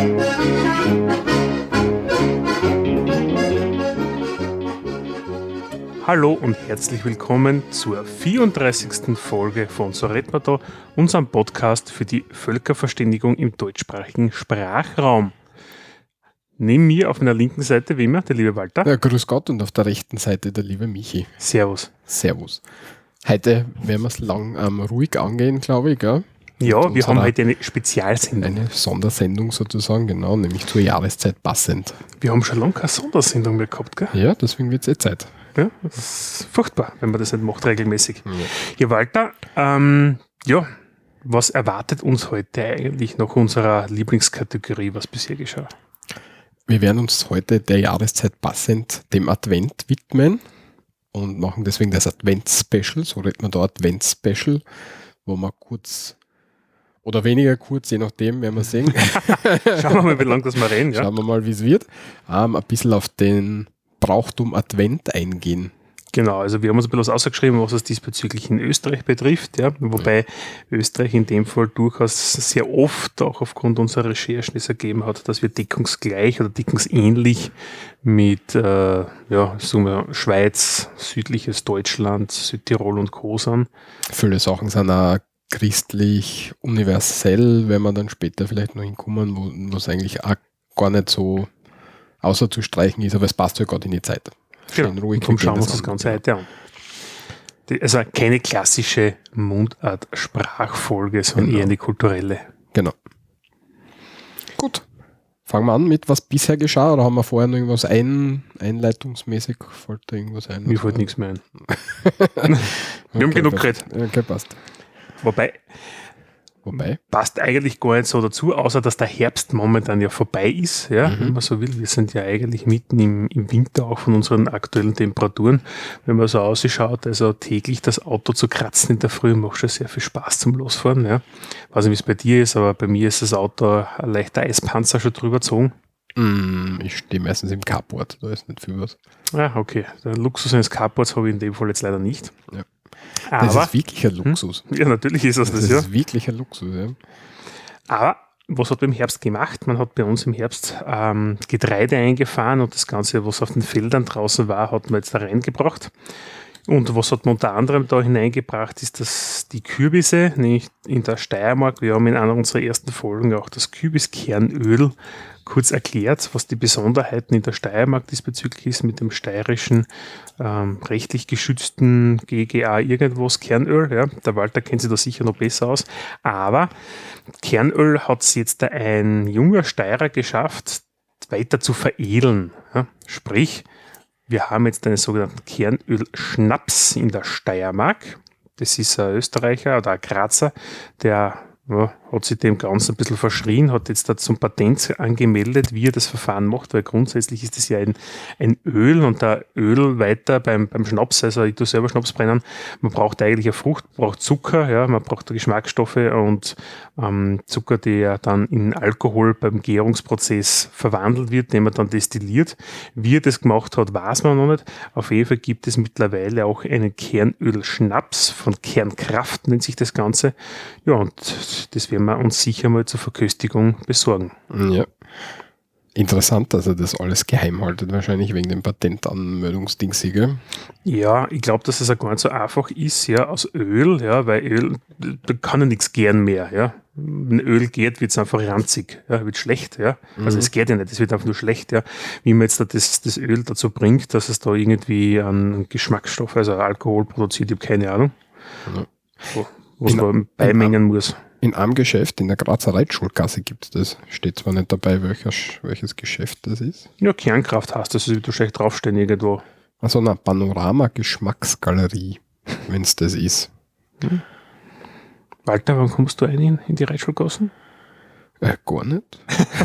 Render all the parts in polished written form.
Hallo und herzlich willkommen zur 34. Folge von So redt man da, unserem Podcast für die Völkerverständigung im deutschsprachigen Sprachraum. Neben mir auf meiner linken Seite, wie immer, der liebe Walter. Ja, grüß Gott, und auf der rechten Seite der liebe Michi. Servus. Servus. Heute werden wir es ruhig angehen, glaube ich, gell? Ja, wir haben heute eine Spezialsendung. Eine Sondersendung sozusagen, genau, nämlich zur Jahreszeit passend. Wir haben schon lange keine Sondersendung mehr gehabt, gell? Ja, deswegen wird es Zeit. Ja, das ist furchtbar, wenn man das nicht macht regelmäßig. Ja, Walter, was erwartet uns heute eigentlich nach unserer Lieblingskategorie, was bisher geschah? Wir werden uns heute der Jahreszeit passend dem Advent widmen und machen deswegen das Advents-Special, so redet man da Advents-Special, wo man kurz oder weniger kurz, je nachdem, werden wir sehen. Schauen wir mal, wie lange das wir reden. Ja? Schauen wir mal, wie es wird. Ein bisschen auf den Brauchtum Advent eingehen. Genau, also wir haben uns ein bisschen was ausgeschrieben, was es diesbezüglich in Österreich betrifft, ja, wobei Österreich in dem Fall durchaus sehr oft auch aufgrund unserer Recherchen es ergeben hat, dass wir deckungsgleich oder deckungsähnlich mit sagen wir, Schweiz, südliches Deutschland, Südtirol und Co. sind. Viele Sachen sind auch christlich, universell, wenn wir dann später vielleicht noch hinkommen, wo es eigentlich auch gar nicht so außer zu streichen ist, aber es passt ja gerade in die Zeit. Schön ruhig. Darum schauen wir uns das Ganze heute an. Also keine klassische Mundart-Sprachfolge, sondern eher eine kulturelle. Genau. Gut. Fangen wir an mit, was bisher geschah, oder haben wir vorher noch irgendwas einleitungsmäßig? Fällt da irgendwas ein? Mir fällt nichts mehr ein. Wir haben genug geredet. Okay, passt. Wobei? Passt eigentlich gar nicht so dazu, außer dass der Herbst momentan ja vorbei ist, ja, wenn man so will. Wir sind ja eigentlich mitten im Winter auch von unseren aktuellen Temperaturen. Wenn man so ausschaut, also täglich das Auto zu kratzen in der Früh macht schon sehr viel Spaß zum Losfahren. Ja. Weiß nicht, wie es bei dir ist, aber bei mir ist das Auto ein leichter Eispanzer schon drüber gezogen. Ich stehe meistens im Carport, da ist nicht viel was. Ah, okay. Der Luxus eines Carports habe ich in dem Fall jetzt leider nicht. Ja. Aber, das ist wirklich ein Luxus. Ja, natürlich ist das ja. Das ist wirklich ein Luxus, ja. Aber was hat man im Herbst gemacht? Man hat bei uns im Herbst Getreide eingefahren und das Ganze, was auf den Feldern draußen war, hat man jetzt da reingebracht. Und was hat man unter anderem da hineingebracht, ist dass die Kürbisse, nämlich in der Steiermark. Wir haben in einer unserer ersten Folgen auch das Kürbiskernöl kurz erklärt, was die Besonderheiten in der Steiermark diesbezüglich ist mit dem steirischen rechtlich geschützten GGA irgendwas Kernöl. Ja. Der Walter kennt sich da sicher noch besser aus. Aber Kernöl hat es jetzt ein junger Steirer geschafft, weiter zu veredeln. Ja. Sprich, wir haben jetzt einen sogenannten Kernöl-Schnaps in der Steiermark. Das ist ein Österreicher oder ein Grazer, der hat sich dem Ganzen ein bisschen verschrien, hat jetzt da zum Patent angemeldet, wie er das Verfahren macht, weil grundsätzlich ist das ja ein Öl und da Öl weiter beim Schnaps, also ich tue selber Schnaps brennen, man braucht eigentlich eine Frucht, braucht Zucker, ja, man braucht Geschmacksstoffe und Zucker, der dann in Alkohol beim Gärungsprozess verwandelt wird, den man dann destilliert. Wie er das gemacht hat, weiß man noch nicht. Auf jeden Fall gibt es mittlerweile auch einen Kernöl-Schnaps von Kernkraft, nennt sich das Ganze. Ja, und das werden wir uns sicher mal zur Verköstigung besorgen. Ja. Interessant, dass er das alles geheim haltet, wahrscheinlich wegen dem Patentanmeldungsdings, gell? Ja, ich glaube, dass es auch gar nicht so einfach ist, ja, aus Öl, ja, weil Öl, da kann ja nichts gären mehr, ja. Wenn Öl geht, wird es einfach ranzig, ja, wird schlecht, ja. Also es geht ja nicht, es wird einfach nur schlecht, ja. Wie man jetzt da das Öl dazu bringt, dass es da irgendwie einen Geschmacksstoff, also Alkohol produziert, ich habe keine Ahnung. Ja. Was man beimengen muss. In einem Geschäft, in der Grazer Reitschulgasse gibt es das. Steht zwar nicht dabei, welches Geschäft das ist. Ja, Kernkraft heißt das, wird wahrscheinlich draufstehen irgendwo. Also eine Panorama-Geschmacksgalerie, wenn es das ist. Walter, wann kommst du in die Reitschulgassen? Gar nicht.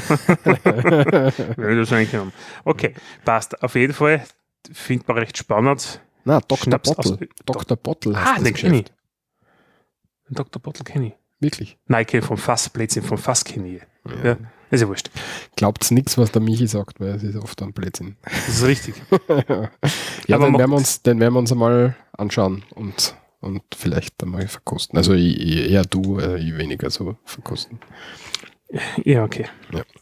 Will das eigentlich haben. Okay, passt. Auf jeden Fall, findet man recht spannend. Na, Dr. Bottle. Dr. Bottle heißt das den Geschäft. kenne ich. Den Dr. Bottle kenne ich. Wirklich? Nein, ich kenne vom Fassblödsinn, vom Fass kenne ich. Ja, ist ja wurscht. Glaubt's nichts, was der Michi sagt, weil es ist oft ein Blödsinn. Das ist richtig. Ja, den werden wir uns einmal anschauen und vielleicht einmal verkosten. Also eher du, ich weniger so verkosten. Ja, okay. Ja.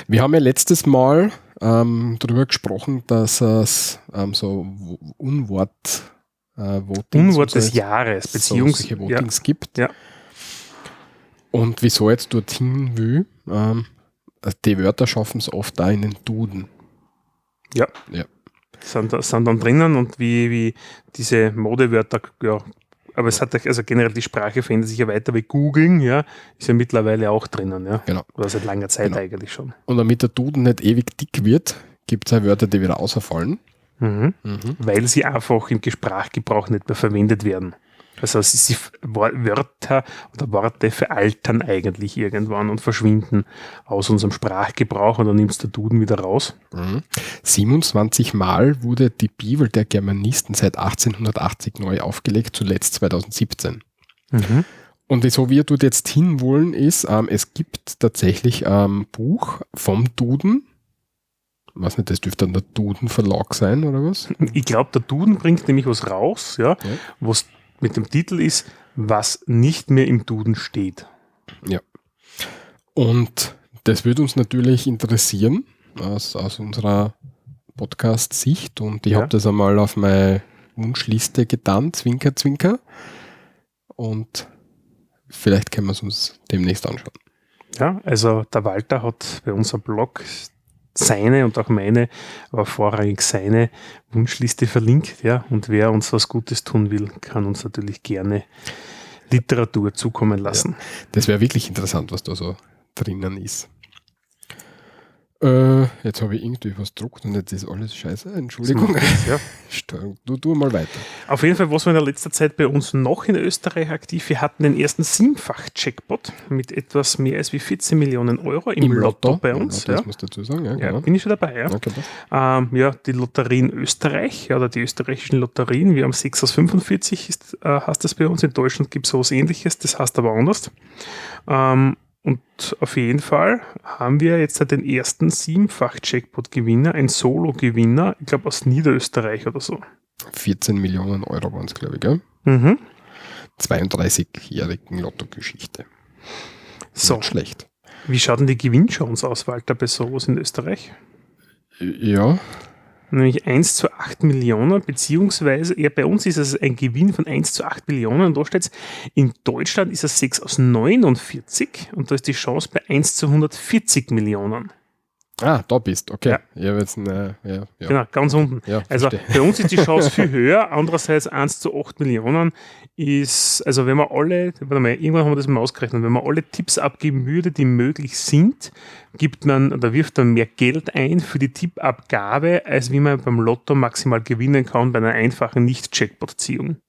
Wir haben ja letztes Mal darüber gesprochen, dass es so Unwort Unwort des Jahres, solche Votings gibt. Ja. Und wieso jetzt dorthin will, die Wörter schaffen es oft da in den Duden. Ja. Sind dann drinnen und wie diese Modewörter, ja, aber es hat also generell die Sprache verändert sich ja weiter, wie Googlen, ja, ist ja mittlerweile auch drinnen, ja. Genau. Oder seit langer Zeit eigentlich schon. Und damit der Duden nicht ewig dick wird, gibt es auch Wörter, die wieder außerfallen. Weil sie einfach im Sprachgebrauch nicht mehr verwendet werden. Also Wörter oder Worte veraltern eigentlich irgendwann und verschwinden aus unserem Sprachgebrauch und dann nimmst du Duden wieder raus. 27 Mal wurde die Bibel der Germanisten seit 1880 neu aufgelegt, zuletzt 2017. Und wieso wir dort jetzt hinwollen ist, es gibt tatsächlich ein Buch vom Duden. Ich weiß nicht, das dürfte dann der Duden Verlag sein oder was? Ich glaube, der Duden bringt nämlich was raus, ja. Was mit dem Titel ist, was nicht mehr im Duden steht. Ja. Und das würde uns natürlich interessieren, aus unserer Podcast-Sicht. Und ich habe das einmal auf meine Wunschliste getan, Zwinker, Zwinker. Und vielleicht können wir es uns demnächst anschauen. Ja, also der Walter hat bei unserem Blog seine und auch meine, aber vorrangig seine Wunschliste verlinkt, ja, und wer uns was Gutes tun will, kann uns natürlich gerne Literatur zukommen lassen. Ja, das wäre wirklich interessant, was da so drinnen ist. Jetzt habe ich irgendwie was gedruckt und jetzt ist alles scheiße. Entschuldigung. Ja. Du mal weiter. Auf jeden Fall, was war in der letzten Zeit bei uns noch in Österreich aktiv? Wir hatten den ersten 7-fach-Jackpot mit etwas mehr als wie 14 Millionen Euro im Lotto bei uns. Das muss dazu sagen. Ja, genau. Bin ich schon dabei. Ja, okay, die Lotterien Österreich oder die österreichischen Lotterien. Wir haben 6 aus 45, heißt das bei uns. In Deutschland gibt es sowas Ähnliches, das heißt aber anders. Und auf jeden Fall haben wir jetzt den ersten 7-fach-Jackpot-Gewinner, ein Solo-Gewinner, ich glaube aus Niederösterreich oder so. 14 Millionen Euro waren es, glaube ich, gell? 32-jährigen Lotto-Geschichte. So. Nicht schlecht. Wie schaut denn die Gewinnchance aus, Walter, bei sowas in Österreich? Ja. Nämlich 1:8 Millionen, beziehungsweise bei uns ist es ein Gewinn von 1:8 Millionen und da steht es, in Deutschland ist es 6 aus 49 und da ist die Chance bei 1:140 Millionen. Ah, da bist, okay. Ja. Ich habe jetzt Genau, ganz unten. Ja, also bei uns ist die Chance viel höher, andererseits 1:8 Millionen ist, also wenn wir alle, irgendwann haben wir das mal ausgerechnet, wenn man alle Tipps abgeben würde, die möglich sind, wirft man mehr Geld ein für die Tippabgabe, als wie man beim Lotto maximal gewinnen kann bei einer einfachen Nicht-Jackpot-Ziehung.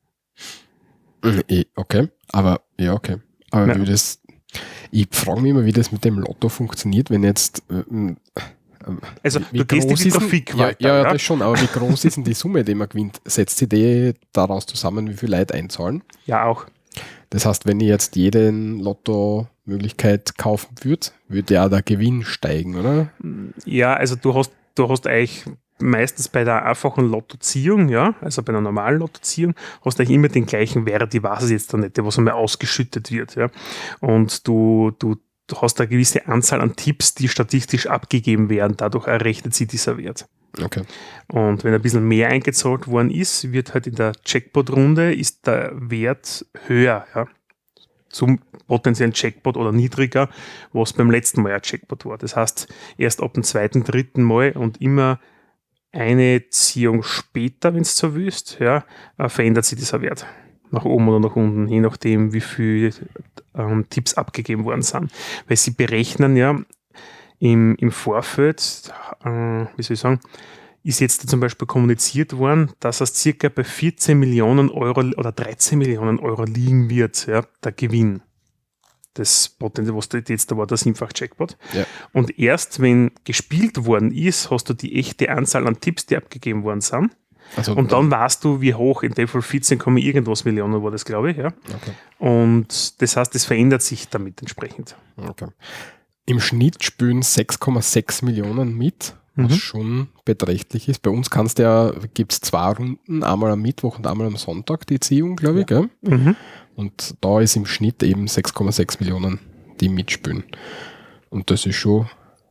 Okay, aber okay. Aber ich frage mich immer, wie das mit dem Lotto funktioniert, wenn jetzt also du gehst in die Trafik weiter. Ja, das schon, aber wie groß ist denn die Summe, die man gewinnt? Setzt sich die daraus zusammen, wie viele Leute einzahlen? Ja, auch. Das heißt, wenn ich jetzt jede Lotto-Möglichkeit kaufen würde ja der Gewinn steigen, oder? Ja, also du hast eigentlich meistens bei der einfachen Lottoziehung, ja, also bei einer normalen Lottoziehung, hast du eigentlich immer den gleichen Wert, ich weiß es jetzt da nicht, der was einmal ausgeschüttet wird, ja. Und du hast eine gewisse Anzahl an Tipps, die statistisch abgegeben werden, dadurch errechnet sich dieser Wert. Okay. Und wenn ein bisschen mehr eingezahlt worden ist, wird halt in der Jackpot-Runde ist der Wert höher, ja, zum potenziellen Jackpot oder niedriger, was beim letzten Mal ein Jackpot war. Das heißt, erst ab dem 2., 3. Mal und immer eine Ziehung später, wenn es so willst, ja, verändert sich dieser Wert. Nach oben oder nach unten, je nachdem, wie viele Tipps abgegeben worden sind. Weil sie berechnen ja im Vorfeld, wie soll ich sagen, ist jetzt zum Beispiel kommuniziert worden, dass es circa bei 14 Millionen Euro oder 13 Millionen Euro liegen wird, ja, der Gewinn. Das Potenzial, was jetzt da war, der 7-fach-Jackpot. Ja. Und erst wenn gespielt worden ist, hast du die echte Anzahl an Tipps, die abgegeben worden sind. Also, und dann weißt du, wie hoch, in dem Fall 14, irgendwas Millionen war das, glaube ich. Ja. Okay. Und das heißt, es verändert sich damit entsprechend. Okay. Im Schnitt spielen 6,6 Millionen mit, was schon beträchtlich ist. Bei uns gibt es 2 Runden, einmal am Mittwoch und einmal am Sonntag die Ziehung, glaube ich. Gell? Und da ist im Schnitt eben 6,6 Millionen, die mitspielen. Und das ist schon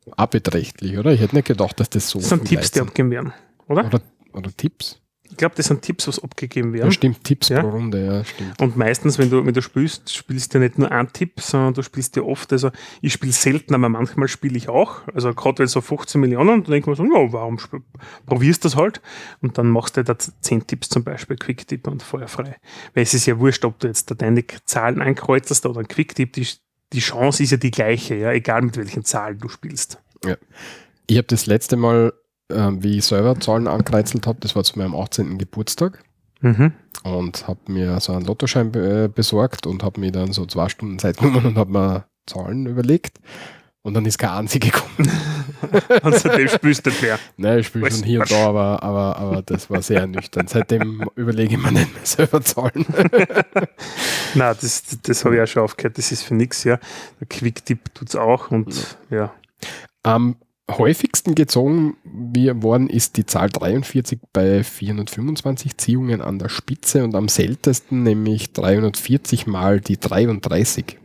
auch beträchtlich, oder? Ich hätte nicht gedacht, dass das so Das sind viel Tipps, die sind. abgegeben werden, oder? Oder Tipps? Ich glaube, das sind Tipps, was abgegeben Ja, werden. stimmt, Tipps Ja. pro Runde, ja, stimmt. Und meistens, wenn du spielst du ja nicht nur einen Tipp, sondern du spielst ja oft, also ich spiele selten, aber manchmal spiele ich auch. Also gerade wenn so 15 Millionen, dann denkt man so, ja, warum probierst du das halt? Und dann machst du da 10 Tipps zum Beispiel, Quick-Tipp und feuerfrei. Weil es ist ja wurscht, ob du jetzt da deine Zahlen ankreuzelst oder einen Quick-Tipp, die Chance ist ja die gleiche, ja, egal mit welchen Zahlen du spielst. Ja. Ich habe das letzte Mal, wie ich selber Zahlen angekreuzelt habe, das war zu meinem 18. Geburtstag Mhm. und habe mir so einen Lottoschein besorgt und habe mir dann so 2 Stunden Zeit genommen und habe mir Zahlen überlegt und dann ist keine einzige gekommen. Und seitdem spielst du nicht mehr. Nein, ich spiele schon hier und da, aber das war sehr ernüchternd. Seitdem überlege ich mir nicht mehr selber Zahlen. Nein, das habe ich auch schon aufgehört, das ist für nichts, ja. Der Quick-Tipp tut es auch und ja. Am häufigsten gezogen worden ist die Zahl 43 bei 425 Ziehungen an der Spitze und am seltensten nämlich 340 mal die 33.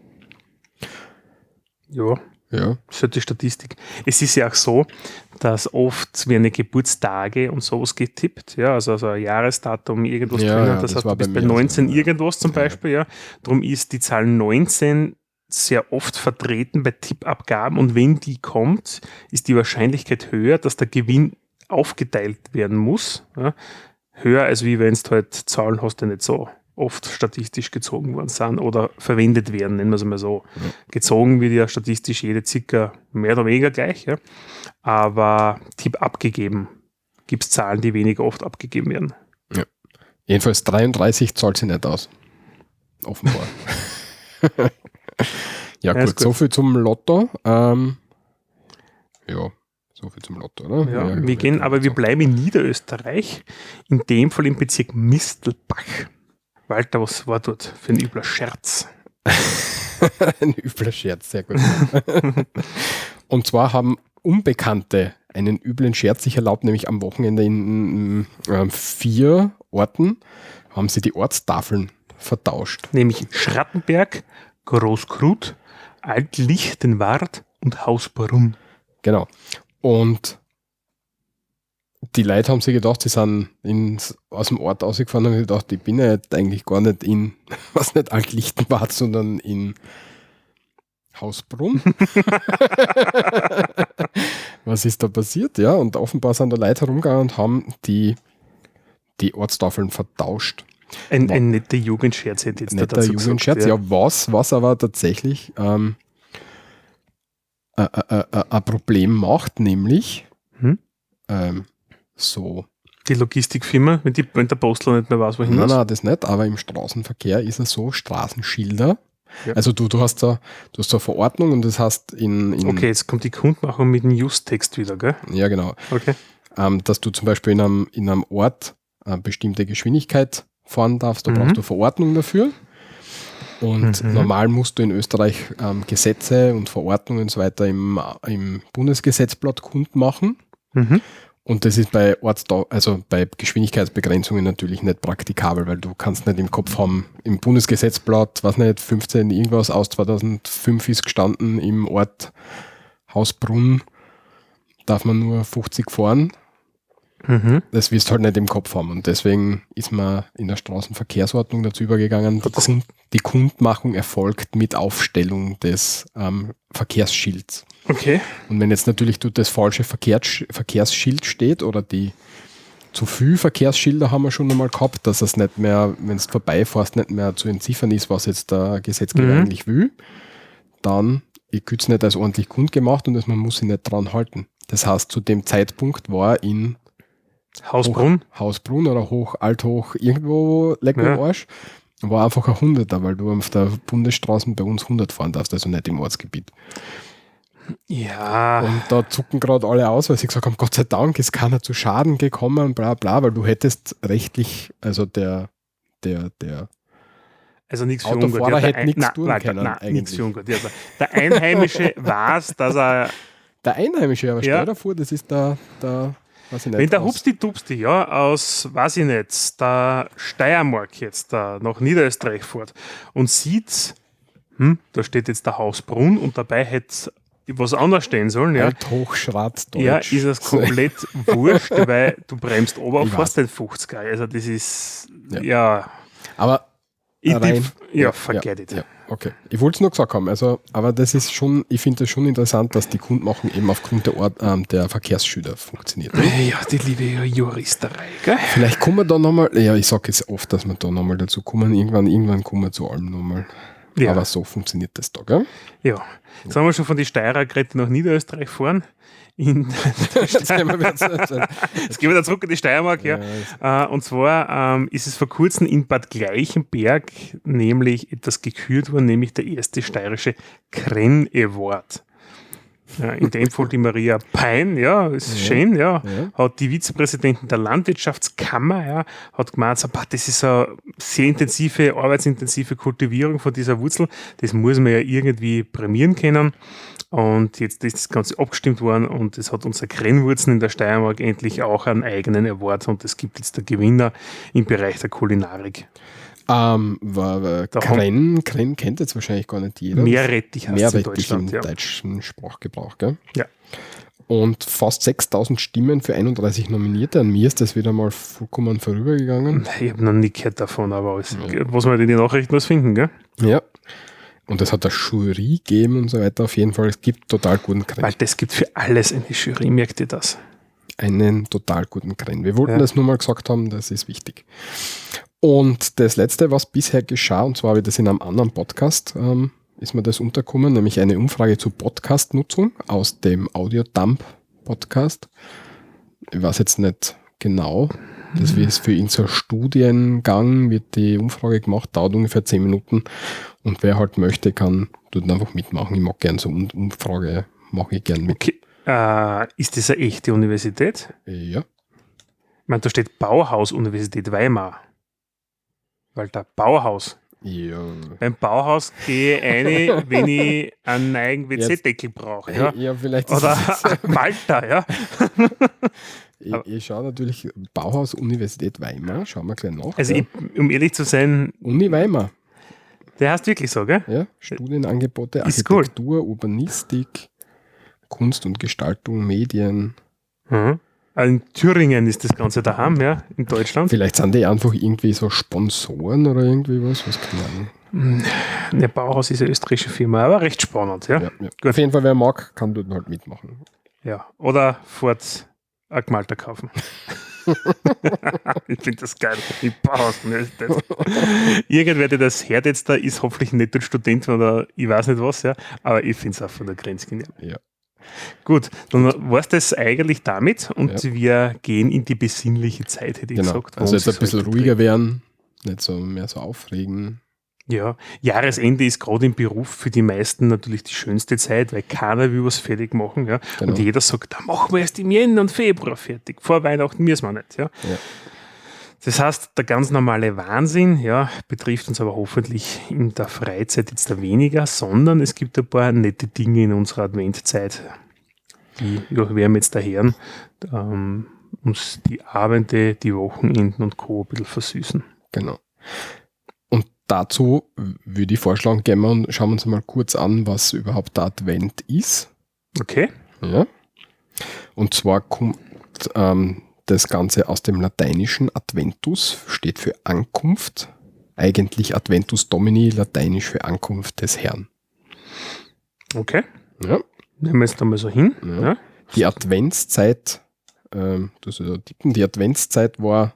Ja, Ja, das ist halt die Statistik. Es ist ja auch so, dass oft werden Geburtstage und sowas getippt, ja, also ein Jahresdatum irgendwas Ja, drinnen, ja, das das heißt, war du bist bei bei mir 19 so, ja. irgendwas zum Beispiel, ja. Darum ist die Zahl 19 sehr oft vertreten bei Tippabgaben und wenn die kommt, ist die Wahrscheinlichkeit höher, dass der Gewinn aufgeteilt werden muss. Ja. Höher, als wie wenn du halt Zahlen hast, die nicht so oft statistisch gezogen worden sind oder verwendet werden, nennen wir es mal so. Ja. Gezogen wird ja statistisch jede circa mehr oder weniger gleich, ja. Aber Tipp abgegeben gibt es Zahlen, die weniger oft abgegeben werden. jedenfalls 33 zahlt sie nicht aus. Offenbar. Ja, Ja, ist gut, so viel zum Lotto. Ja, so viel zum Lotto, oder? Ja, Ja, wir gehen, aber wir bleiben in Niederösterreich, in dem Fall im Bezirk Mistelbach. Walter, was war dort für ein übler Scherz? Ein übler Scherz, sehr gut. Und zwar haben Unbekannte einen üblen Scherz sich erlaubt, nämlich am Wochenende in 4 Orten haben sie die Ortstafeln vertauscht. Nämlich Schrattenberg, Großkrut, Alt-Lichtenwart und Hausbrunn. Genau. Und die Leute haben sich gedacht, sie sind aus dem Ort rausgefahren und haben sich gedacht, ich bin ja jetzt eigentlich gar nicht in, was nicht Alt-Lichtenwart, sondern in Hausbrunn. Was ist da passiert? Ja, und offenbar sind da Leute herumgegangen und haben die Ortstafeln vertauscht. Ein netter Jugendscherz hätte jetzt Netter dazu Jugendscherz, gesagt, ja, was aber tatsächlich ein Problem macht, nämlich so. Die Logistikfirma, wenn der Postler nicht mehr weiß, wohin muss. Nein, das nicht, aber im Straßenverkehr ist es so, Straßenschilder. Ja. Also du hast da eine Verordnung und das heißt in Okay, jetzt kommt die Kundmachung mit dem Just-Text wieder, gell? ja genau, Okay. dass du zum Beispiel in einem Ort eine bestimmte Geschwindigkeit fahren darfst, da brauchst du Verordnung dafür. Und normal musst du in Österreich Gesetze und Verordnungen und so weiter im Bundesgesetzblatt kundmachen. Mhm. Und das ist bei bei Geschwindigkeitsbegrenzungen natürlich nicht praktikabel, weil du kannst nicht im Kopf haben, im Bundesgesetzblatt, was nicht, 15 irgendwas aus 2005 ist gestanden, im Ort Hausbrunn darf man nur 50 fahren. Mhm. Das wirst du halt nicht im Kopf haben. Und deswegen ist man in der Straßenverkehrsordnung dazu übergegangen, die Kundmachung erfolgt mit Aufstellung des Verkehrsschilds. Okay. Und wenn jetzt natürlich dort das falsche Verkehrsschild steht oder die zu viel Verkehrsschilder haben wir schon einmal gehabt, dass es nicht mehr, wenn es vorbeifährst, nicht mehr zu entziffern ist, was jetzt der Gesetzgeber eigentlich will, dann gilt es nicht als ordentlich kundgemacht und man muss sich nicht dran halten. Das heißt, zu dem Zeitpunkt war in Hausbrunn. Hausbrunn oder Althoch irgendwo, leck mir am Arsch, war einfach ein 100er, weil du auf der Bundesstraße bei uns 100 fahren darfst, also nicht im Ortsgebiet. Ja. Und da zucken gerade alle aus, weil sie gesagt haben, Gott sei Dank ist keiner zu Schaden gekommen, bla bla, weil du hättest rechtlich, also der Also nichts für Autofahrer ungut. hätte nichts tun können Nein, eigentlich. nichts für ungut. Ja, der Einheimische weiß, dass er, Der Einheimische, aber Ja. stell dir vor, das ist der weiß ich nicht, wenn der aus- Hupsti-Dupsti, ja, aus, weiß ich nicht, der Steiermark jetzt da nach Niederösterreich fährt und sieht, da steht jetzt der Hausbrunn und dabei hätte was anders stehen sollen, ja, Hochschwarzdeutsch. ja, ist es komplett wurscht, weil du bremst oben, fährst den 50er. Also das ist, ja, Aber forget it. Ja, okay. Ich wollte es nur gesagt haben, also, aber das ist schon, ich finde das schon interessant, dass die Kundmachung eben aufgrund der Verkehrsschilder funktioniert. Ja, die liebe Juristerei, gell? Vielleicht kommen wir da nochmal, ja, ich sage jetzt oft, dass wir da nochmal dazu kommen, irgendwann kommen wir zu allem nochmal. Ja. Aber so funktioniert das da, gell? Ja, jetzt haben wir schon von die Steirer geredet nach Niederösterreich fahren. Jetzt gehen wir wieder zurück in die Steiermark, ja. Und zwar ist es vor kurzem in Bad Gleichenberg nämlich etwas gekürt worden, nämlich der erste steirische Krenn Award. Ja, in dem Fall die Maria Pein, ja, ist schön, ja, hat die Vizepräsidentin der Landwirtschaftskammer, ja, hat gemeint, so, das ist eine sehr intensive, arbeitsintensive Kultivierung von dieser Wurzel, das muss man ja irgendwie prämieren können. Und jetzt ist das Ganze abgestimmt worden und es hat unsere Krennwurzeln in der Steiermark endlich auch einen eigenen Award und es gibt jetzt der Gewinner im Bereich der Kulinarik. Krenn kennt jetzt wahrscheinlich gar nicht jeder. Meerrettich heißt es in Meerrettich Deutschland. im deutschen Sprachgebrauch, gell? Ja. Und fast 6.000 Stimmen für 31 Nominierte. An mir ist das wieder mal vollkommen vorübergegangen. Ich habe noch nie gehört davon, aber was man in den Nachrichten was finden, gell? Ja. Und es hat eine Jury gegeben und so weiter. Auf jeden Fall, es gibt total guten Krenn. Weil das gibt für alles eine Jury, merkt ihr das? Einen total guten Krenn. Wir wollten das nur mal gesagt haben, das ist wichtig. Und das Letzte, was bisher geschah, und zwar habe ich das in einem anderen Podcast, ist mir das untergekommen, nämlich eine Umfrage zur Podcast-Nutzung aus dem Audiodump-Podcast. Ich weiß jetzt nicht genau, das ist für ihn so ein Studiengang, wird die Umfrage gemacht, dauert ungefähr 10 Minuten und wer halt möchte, kann dort einfach mitmachen. Ich mag gerne so eine Umfrage, mache ich gerne mit. Okay. Ist das eine echte Universität? Ja. Ich meine, da steht Bauhaus-Universität Weimar. Weil da Bauhaus. Ja. Beim Bauhaus gehe ich rein, wenn ich einen neuen WC-Deckel brauche. Ja? Ja, vielleicht Oder Malta, ja. Ich schaue natürlich Bauhaus Universität Weimar, schauen wir gleich nach. Also, um ehrlich zu sein, Uni Weimar. der heißt wirklich so, gell? Ja, Studienangebote, Ist Architektur, Urbanistik, Kunst und Gestaltung, Medien. Mhm. In Thüringen ist das Ganze daheim, ja, in Deutschland. Vielleicht sind die einfach irgendwie so Sponsoren oder irgendwie was keine Ahnung. Der Bauhaus ist eine österreichische Firma, aber recht spannend, ja. Gut. Auf jeden Fall, wer mag, kann dort halt mitmachen. Ja, oder fort ein Malta kaufen. Ich finde das geil. Ich Bauhaus nicht. Irgendwer, der das hört jetzt da, ist hoffentlich nicht ein Student oder ich weiß nicht was, ja, aber ich finde es auch von der Grenze genial. Ja. Gut, dann war es das eigentlich damit und wir gehen in die besinnliche Zeit, hätte ich gesagt. Also jetzt ein bisschen ruhiger werden, nicht so mehr so aufregen. Ja, Jahresende ist gerade im Beruf für die meisten natürlich die schönste Zeit, weil keiner will was fertig machen. Ja? Genau. Und jeder sagt, da machen wir erst im Jänner und Februar fertig. Vor Weihnachten müssen wir nicht. Ja? Ja. Das heißt, der ganz normale Wahnsinn betrifft uns aber hoffentlich in der Freizeit jetzt da weniger, sondern es gibt ein paar nette Dinge in unserer Adventzeit, die werden wir jetzt da hören, uns die Abende, die Wochenenden und Co. ein bisschen versüßen. Genau. Und dazu würde ich vorschlagen, gehen wir und schauen wir uns mal kurz an, was überhaupt der Advent ist. Okay. Ja. Und zwar kommt das Ganze aus dem lateinischen Adventus, steht für Ankunft. Eigentlich Adventus Domini, lateinisch für Ankunft des Herrn. Okay. Ja. Nehmen wir jetzt da mal so hin. Ja. Ja. Die Adventszeit, die Adventszeit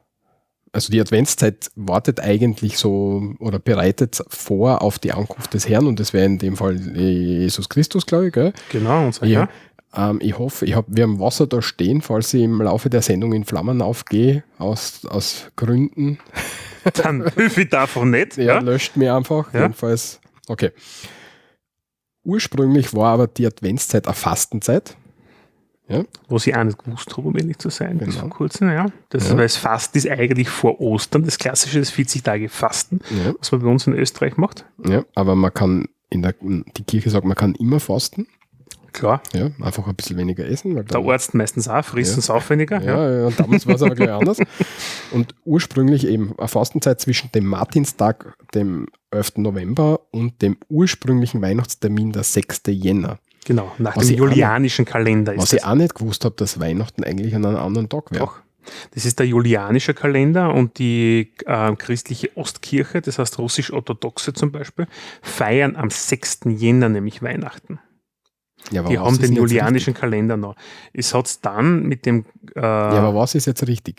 wartet eigentlich so oder bereitet vor auf die Ankunft des Herrn und das wäre in dem Fall Jesus Christus, glaube ich. Gell? Genau, unser Herr. Ich hoffe, wir haben Wasser da stehen, falls ich im Laufe der Sendung in Flammen aufgehe, aus Gründen. Dann hilfe ich davon nicht. Ja, löscht mir einfach. Ja. Jedenfalls, okay. Ursprünglich war aber die Adventszeit eine Fastenzeit. Ja. Was ich auch nicht gewusst habe, um ehrlich zu sein, bis Genau. vor kurzem. Ja. Weil das Fasten ist eigentlich vor Ostern, das klassische, das 40 Tage Fasten, was man bei uns in Österreich macht. Ja, aber man kann, die Kirche sagt, man kann immer fasten. Klar. Ja, einfach ein bisschen weniger essen. Weil Der Arzt meistens auch, frisst und sauf weniger. Ja, damals war es aber gleich anders. Und ursprünglich eben eine Fastenzeit zwischen dem Martinstag, dem 11. November und dem ursprünglichen Weihnachtstermin, der 6. Jänner. Genau, nach Was dem ich auch julianischen Kalender ist Was das. ich auch nicht gewusst habe, dass Weihnachten eigentlich an einem anderen Tag wäre. Doch. Das ist der julianische Kalender und die christliche Ostkirche, das heißt russisch-orthodoxe zum Beispiel, feiern am 6. Jänner nämlich Weihnachten. Ja, aber Die was haben ist den denn jetzt julianischen richtig? Kalender noch. Es hat es dann mit dem, Ja, aber was ist jetzt richtig?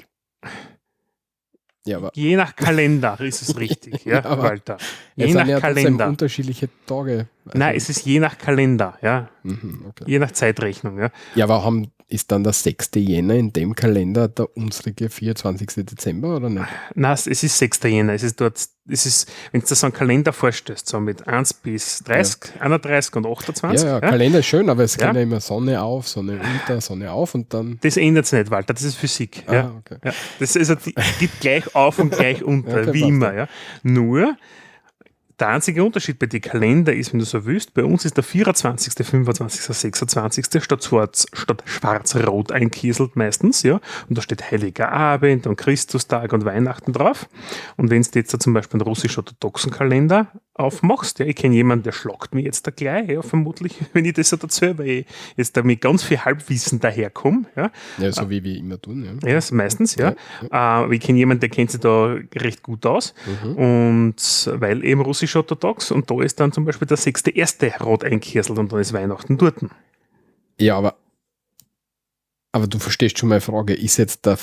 Ja, aber je nach Kalender ist es richtig, ja, Ja, aber Walter. Je es nach sind ja trotzdem Kalender. unterschiedliche Tage. Also, Nein, es ist je nach Kalender, ja, okay. je nach Zeitrechnung, ja. Ja, aber ist dann der 6. Jänner in dem Kalender der unsere 24. Dezember oder nicht? Nein, es ist 6. Jänner. Es ist dort, wenn du so einen Kalender vorstellst, so mit 1 bis 30, 31 und 28. Ja, Kalender ist schön, aber es Ja. kann ja immer Sonne auf, Sonne unter, Sonne auf und dann. Das ändert sich nicht, Walter, das ist Physik. Ja. Okay. Ja. Das ist also, geht gleich auf und gleich unter, Okay, wie passt, immer. Ja. Nur, der einzige Unterschied bei den Kalender ist, wenn du so willst, bei uns ist der 24., 25., 26. statt schwarz-rot einkieselt meistens, ja. Und da steht Heiliger Abend und Christustag und Weihnachten drauf. Und wenn du jetzt da zum Beispiel einen russisch-orthodoxen Kalender aufmachst, ja, ich kenne jemanden, der schlagt mich jetzt da gleich, ja, vermutlich, wenn ich das so dazu, weil ich jetzt da mit ganz viel Halbwissen daherkomme, ja. Ja, so wie wir immer tun, ja. Ja, meistens, ja. Aber ich kenne jemanden, der kennt sich da recht gut aus. Und weil eben russisch-orthodox und da ist dann zum Beispiel der 6.1. rot einkirselt und dann ist Weihnachten dort. Ja, aber du verstehst schon meine Frage. Ist jetzt der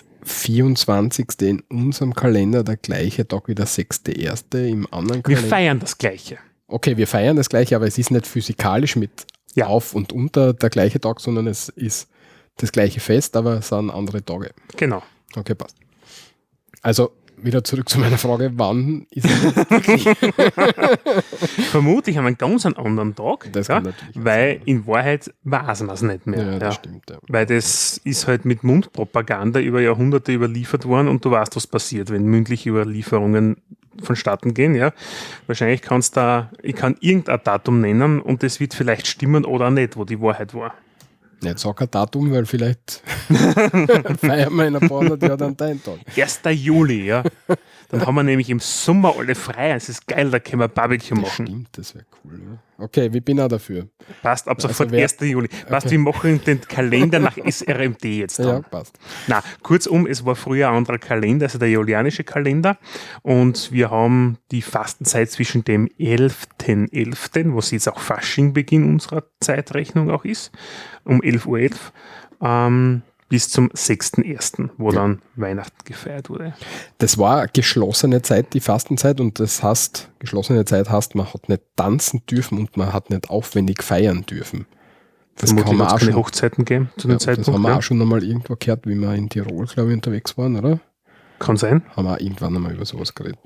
24. in unserem Kalender der gleiche Tag wie der 6.1. im anderen Wir Kalender? feiern das Gleiche. Okay, wir feiern das gleiche, aber es ist nicht physikalisch mit Ja. auf und unter der gleiche Tag, sondern es ist das gleiche Fest, aber es sind andere Tage. Genau. Okay, passt. Also wieder zurück zu meiner Frage, wann ist es jetzt wirklich? Vermutlich an einem ganz anderen Tag, Das ja, kann natürlich weil sein. in Wahrheit weiß man es nicht mehr. Ja, das Ja. stimmt. Ja. Weil das ist halt mit Mundpropaganda über Jahrhunderte überliefert worden und du weißt, was passiert, wenn mündliche Überlieferungen vonstatten gehen. Ja. Wahrscheinlich ich kann irgendein Datum nennen und das wird vielleicht stimmen oder nicht, wo die Wahrheit war. Nicht sag ein Datum, weil vielleicht feiern wir in ein paar hundert Jahren dann deinen Tag. 1. Juli, ja. Dann haben wir nämlich im Sommer alle frei. Es ist geil, da können wir Barbecue Das machen. stimmt, das wäre cool. Ja. Okay, ich bin auch dafür. Passt ab sofort wer- 1. Juli. Passt, wir machen den Kalender nach SRMT jetzt Ja, dann. passt. Na, kurzum, es war früher ein anderer Kalender, also der julianische Kalender. Und wir haben die Fastenzeit zwischen dem 11.11., was jetzt auch Faschingsbeginn unserer Zeitrechnung auch ist, um 11.11 Uhr, bis zum 6.1., wo dann Weihnachten gefeiert wurde. Das war eine geschlossene Zeit, die Fastenzeit, und das heißt, geschlossene Zeit heißt, man hat nicht tanzen dürfen und man hat nicht aufwendig feiern dürfen. Das Vermutlich kann man hat auch es keine schon, Hochzeiten gegeben zu dem ja, das Zeitpunkt. haben wir Ja. auch schon einmal irgendwo gehört, wie wir in Tirol, glaube ich, unterwegs waren, oder? Kann sein. Haben wir auch irgendwann einmal über sowas geredet.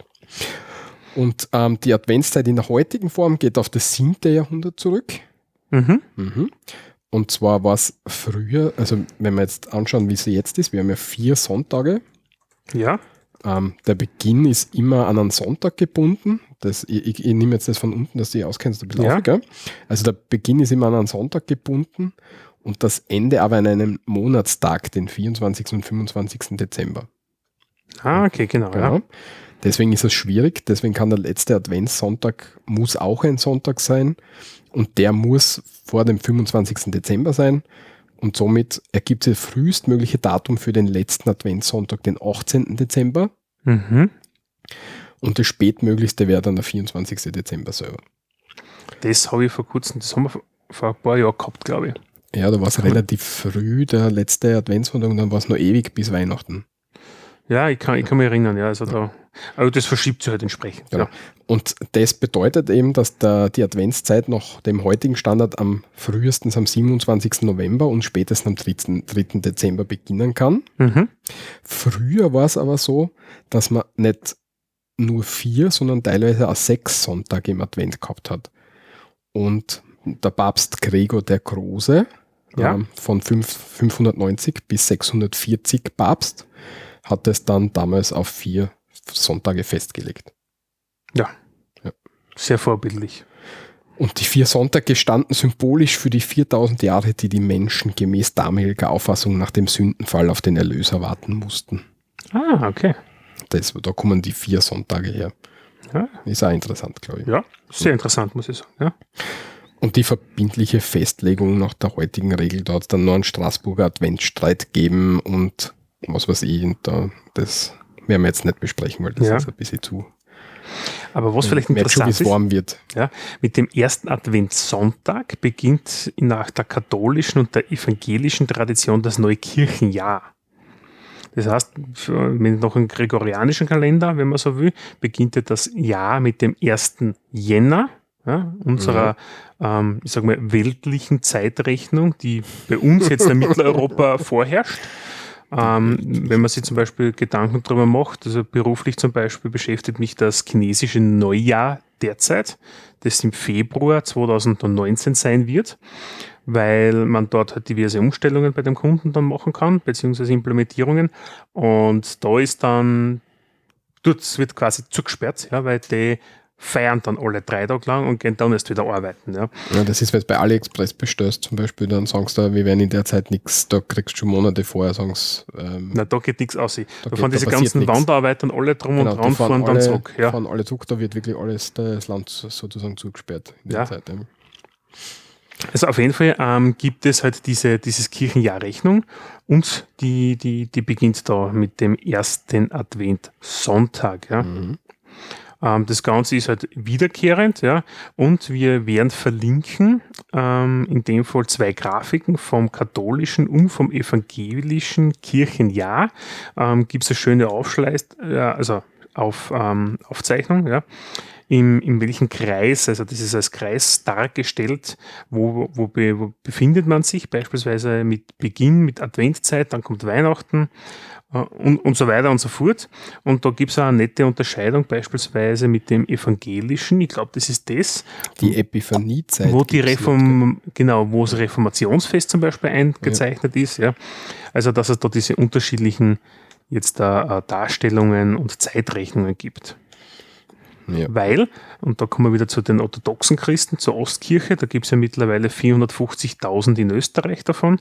Und die Adventszeit in der heutigen Form geht auf das 7. Jahrhundert zurück. Mhm. Und zwar war es früher, also wenn wir jetzt anschauen, wie sie jetzt ist, wir haben ja 4 Sonntage. Ja. Der Beginn ist immer an einen Sonntag gebunden. Ich nehme jetzt das von unten, dass du dich auskennst, ein bisschen Ja. auf, gell? Also der Beginn ist immer an einen Sonntag gebunden und das Ende aber an einem Monatstag, den 24. und 25. Dezember. Ah, okay, genau. Ja. Genau. Deswegen ist es schwierig, deswegen kann der letzte Adventssonntag, muss auch ein Sonntag sein und der muss vor dem 25. Dezember sein und somit ergibt sich das frühestmögliche Datum für den letzten Adventssonntag, den 18. Dezember, Mhm. und das spätmöglichste wäre dann der 24. Dezember selber. Das habe ich vor kurzem, das haben wir vor ein paar Jahren gehabt, glaube ich. Ja, da war es relativ früh, der letzte Adventssonntag, und dann war es noch ewig bis Weihnachten. Ja, ich kann mich erinnern, ja. Also aber das verschiebt sich halt entsprechend. Genau. Ja. Und das bedeutet eben, dass die Adventszeit nach dem heutigen Standard am frühestens am 27. November und spätestens am 3. Dezember beginnen kann. Mhm. Früher war es aber so, dass man nicht nur 4, sondern teilweise auch 6 Sonntage im Advent gehabt hat. Und der Papst Gregor der Große, Ja. von 590 bis 640 Papst, hat es dann damals auf 4 Sonntage festgelegt. Sehr vorbildlich. Und die 4 Sonntage standen symbolisch für die 4000 Jahre, die die Menschen gemäß damaliger Auffassung nach dem Sündenfall auf den Erlöser warten mussten. Ah, okay. Da kommen die 4 Sonntage her. Ja, Ist auch interessant, glaube ich. ja, sehr interessant, muss ich sagen. Ja. Und die verbindliche Festlegung nach der heutigen Regel, da hat es dann noch einen Straßburger Adventsstreit gegeben und was weiß ich, und das werden wir jetzt nicht besprechen, weil das ist ein bisschen zu. Aber was vielleicht interessant ist, warm wird. Ja, mit dem ersten Adventssonntag beginnt nach der katholischen und der evangelischen Tradition das neue Kirchenjahr. Das heißt, mit noch einem gregorianischen Kalender, wenn man so will, beginnt das Jahr mit dem 1. Jänner, unserer, ich sag mal, weltlichen Zeitrechnung, die bei uns jetzt in Mitteleuropa vorherrscht. Wenn man sich zum Beispiel Gedanken darüber macht, also beruflich zum Beispiel beschäftigt mich das chinesische Neujahr derzeit, das im Februar 2019 sein wird, weil man dort halt diverse Umstellungen bei dem Kunden dann machen kann, beziehungsweise Implementierungen. Und da ist dann, dort wird quasi zugesperrt, ja, weil die feiern dann alle 3 Tage lang und gehen dann erst wieder arbeiten. Ja, das ist, wenn du bei AliExpress bestellst zum Beispiel, dann sagst du, wir werden in der Zeit nichts, da kriegst du schon Monate vorher, sagen sie. Na, da geht nichts aus. Da fahren diese ganzen Wanderarbeiter alle drum und dran, fahren dann zurück. Ja. Fahren alle zurück, da wird wirklich alles, das Land sozusagen zugesperrt in der Zeit. Ja. Also auf jeden Fall gibt es halt dieses Kirchenjahrrechnung und die beginnt da mit dem ersten Adventssonntag. Ja. Das Ganze ist halt wiederkehrend, ja, und wir werden verlinken, in dem Fall 2 Grafiken vom katholischen und vom evangelischen Kirchenjahr. Gibt es eine schöne Aufzeichnung, ja, in welchem Kreis, also das ist als Kreis dargestellt, wo befindet man sich, beispielsweise mit Beginn, mit Adventzeit, dann kommt Weihnachten, und so weiter und so fort. Und da gibt es auch eine nette Unterscheidung, beispielsweise mit dem Evangelischen. Ich glaube, das ist das. Die Epiphaniezeit. Wo wo das Reformationsfest zum Beispiel eingezeichnet ist. Ja. Also, dass es da diese unterschiedlichen jetzt Darstellungen und Zeitrechnungen gibt. Ja. Weil, und da kommen wir wieder zu den orthodoxen Christen, zur Ostkirche, da gibt es ja mittlerweile 450.000 in Österreich davon.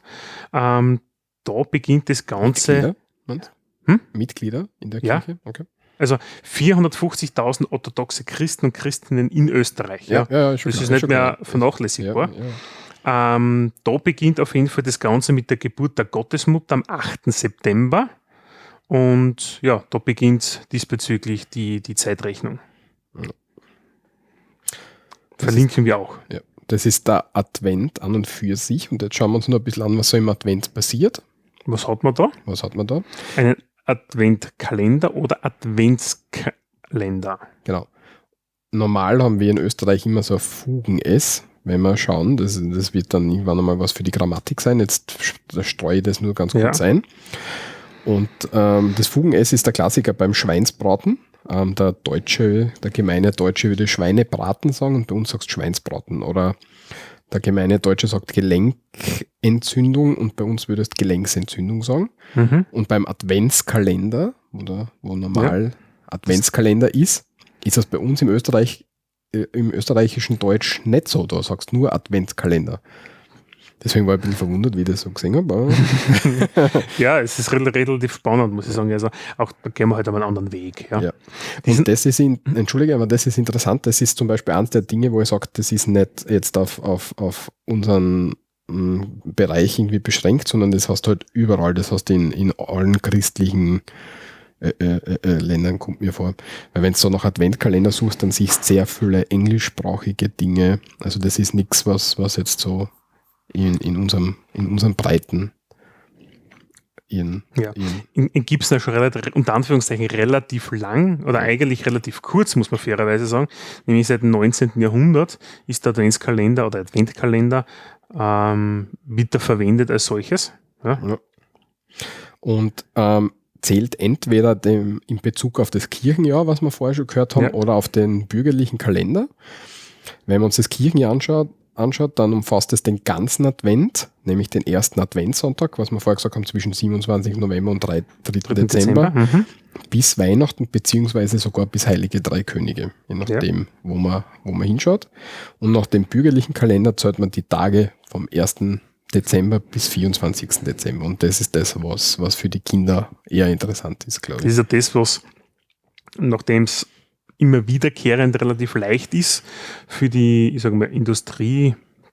Da beginnt das Ganze. Mitglieder in der Kirche? Okay. Also 450.000 orthodoxe Christen und Christinnen in Österreich. Ja, das ist nicht mehr vernachlässigbar. Ja. Da beginnt auf jeden Fall das Ganze mit der Geburt der Gottesmutter am 8. September. Und ja, da beginnt diesbezüglich die Zeitrechnung. Ja. Verlinken wir auch. Ja. Das ist der Advent an und für sich. Und jetzt schauen wir uns noch ein bisschen an, was so im Advent passiert. Was hat man da? Einen Adventkalender oder Adventskalender. Genau. Normal haben wir in Österreich immer so ein Fugen-S, wenn wir schauen. Das wird dann irgendwann einmal was für die Grammatik sein. Jetzt streue ich das nur ganz kurz ein. Und das Fugen-S ist der Klassiker beim Schweinsbraten. Der gemeine Deutsche würde Schweinebraten sagen und bei uns sagst du Schweinsbraten. Oder der gemeine Deutsche sagt Gelenkentzündung und bei uns würdest du Gelenksentzündung sagen. Und beim Adventskalender, oder wo normal Adventskalender ist das bei uns im österreichischen Deutsch nicht so. Da sagst du nur Adventskalender. Deswegen war ich ein bisschen verwundert, wie ich das so gesehen habe. Ja, es ist relativ spannend, muss ich sagen. Also auch da gehen wir halt einen anderen Weg. Ja. Und das ist, entschuldige, aber das ist interessant. Das ist zum Beispiel eines der Dinge, wo ich sage, das ist nicht jetzt auf unseren Bereich irgendwie beschränkt, sondern das hast du halt überall. Das hast du in allen christlichen Ländern, kommt mir vor. Weil wenn du so nach Adventkalender suchst, dann siehst du sehr viele englischsprachige Dinge. Also das ist nichts, was jetzt so in unserem Breiten gibt es ja schon unter Anführungszeichen relativ lang oder eigentlich relativ kurz, muss man fairerweise sagen. Nämlich seit dem 19. Jahrhundert ist der Adventskalender oder Adventkalender wieder verwendet als solches. Ja. Und zählt entweder in Bezug auf das Kirchenjahr, was wir vorher schon gehört haben, oder auf den bürgerlichen Kalender. Wenn wir uns das Kirchenjahr anschaut, dann umfasst es den ganzen Advent, nämlich den ersten Adventssonntag, was wir vorher gesagt haben, zwischen 27. November und 3. Dezember, bis Weihnachten, beziehungsweise sogar bis Heilige Drei Könige, je nachdem, wo man hinschaut. Und nach dem bürgerlichen Kalender zählt man die Tage vom 1. Dezember bis 24. Dezember. Und das ist das, was für die Kinder eher interessant ist, glaube ich. Das ist ja das, was, nachdem es immer wiederkehrend relativ leicht ist, für die, ich sage mal, Industrie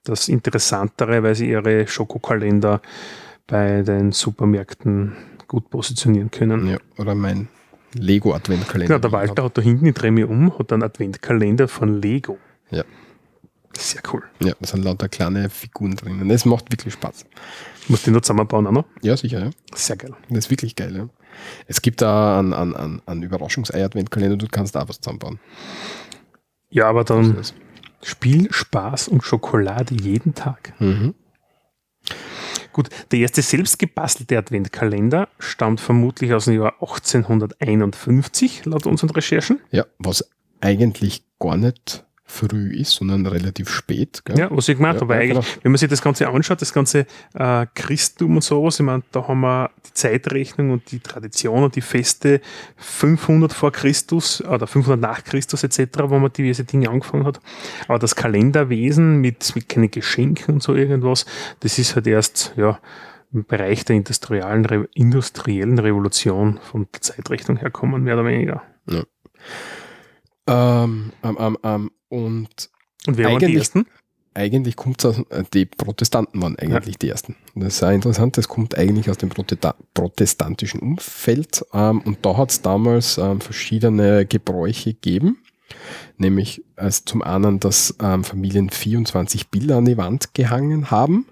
das Interessantere, weil sie ihre Schokokalender bei den Supermärkten gut positionieren können. Ja, oder mein Lego-Adventkalender. Genau, der Walter hat da hinten, ich drehe mich um, hat einen Adventkalender von Lego. Ja. Sehr cool. Ja, da sind lauter kleine Figuren drinnen. Das macht wirklich Spaß. Musst du den noch zusammenbauen auch noch? Ja, sicher, ja. Sehr geil. Das ist wirklich geil, ja. Es gibt da einen Überraschungsei-Adventkalender, du kannst da auch was zusammenbauen. Ja, aber dann Das ist Spiel, Spaß und Schokolade jeden Tag. Mhm. Gut, der erste selbst gebastelte Adventkalender stammt vermutlich aus dem Jahr 1851, laut unseren Recherchen. Ja, was eigentlich gar nicht früh ist, sondern relativ spät. Gell? Ja, was ich gemeint habe, eigentlich, genau. wenn man sich das Ganze anschaut, das ganze Christentum und sowas, ich meine, da haben wir die Zeitrechnung und die Tradition und die Feste 500 vor Christus oder 500 nach Christus etc., wo man diverse Dinge angefangen hat. Aber das Kalenderwesen mit keine Geschenken und so irgendwas, das ist halt erst, ja, im Bereich der industriellen Revolution von der Zeitrechnung herkommen, mehr oder weniger. Ja. Und wer waren die ersten? Eigentlich kommt es aus, die Protestanten waren eigentlich die ersten. Das ist sehr interessant, das kommt eigentlich aus dem protestantischen Umfeld und da hat es damals verschiedene Gebräuche gegeben, nämlich zum einen, dass Familien 24 Bilder an die Wand gehangen haben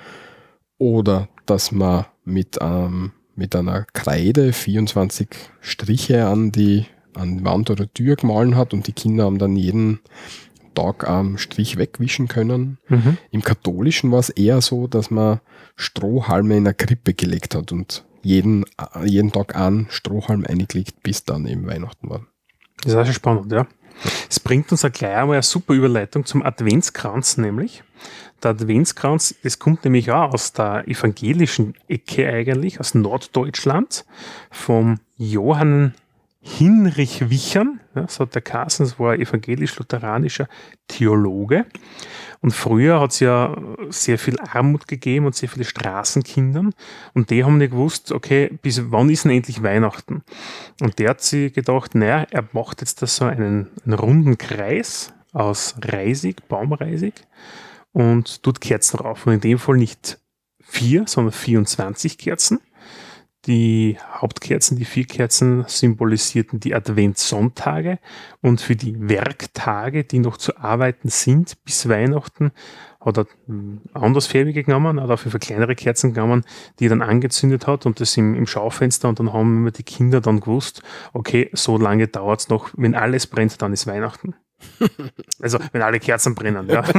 oder dass man mit einer Kreide 24 Striche an die Wand oder Tür gemahlen hat und die Kinder haben dann jeden Tag am Strich wegwischen können. Mhm. Im Katholischen war es eher so, dass man Strohhalme in eine Krippe gelegt hat und jeden Tag einen Strohhalm eingelegt, bis dann eben Weihnachten war. Das ist auch schon spannend, ja. Es bringt uns gleich einmal eine super Überleitung zum Adventskranz, nämlich. Der Adventskranz, das kommt nämlich auch aus der evangelischen Ecke eigentlich, aus Norddeutschland, vom Johann Hinrich Wichern, ja, so hat der Carsten, das war ein evangelisch-lutheranischer Theologe. Und früher hat es ja sehr viel Armut gegeben und sehr viele Straßenkinder. Und die haben nicht gewusst, okay, bis wann ist denn endlich Weihnachten? Und der hat sich gedacht, naja, er macht jetzt da so einen runden Kreis aus Reisig, Baumreisig und tut Kerzen drauf. Und in dem Fall nicht 4, sondern 24 Kerzen. Die Hauptkerzen, die 4 Kerzen, symbolisierten die Adventssonntage und für die Werktage, die noch zu arbeiten sind bis Weihnachten, hat er andersfarbige genommen, hat auf jeden Fall kleinere Kerzen genommen, die er dann angezündet hat und das im Schaufenster und dann haben immer die Kinder dann gewusst, okay, so lange dauert es noch, wenn alles brennt, dann ist Weihnachten. Also, wenn alle Kerzen brennen, ja.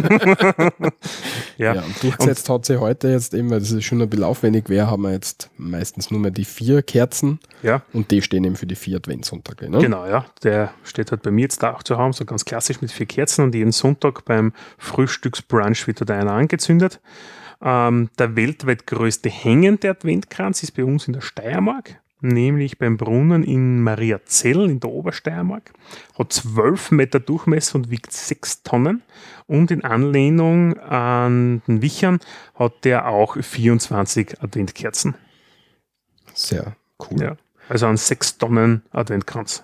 Ja, und durchgesetzt hat sie heute jetzt eben, weil das ist schon ein bisschen aufwendig wäre, haben wir jetzt meistens nur mehr die 4 Kerzen und die stehen eben für die 4 Adventssonntage. Ne? Genau, ja. Der steht halt bei mir jetzt da auch zu Hause, so ganz klassisch mit 4 Kerzen und jeden Sonntag beim Frühstücksbrunch wird da einer angezündet. Der weltweit größte hängende Adventkranz ist bei uns in der Steiermark, nämlich beim Brunnen in Mariazell in der Obersteiermark. Hat 12 Meter Durchmesser und wiegt 6 Tonnen. Und in Anlehnung an den Wichern hat der auch 24 Adventkerzen. Sehr cool. Ja, also ein 6 Tonnen Adventkranz.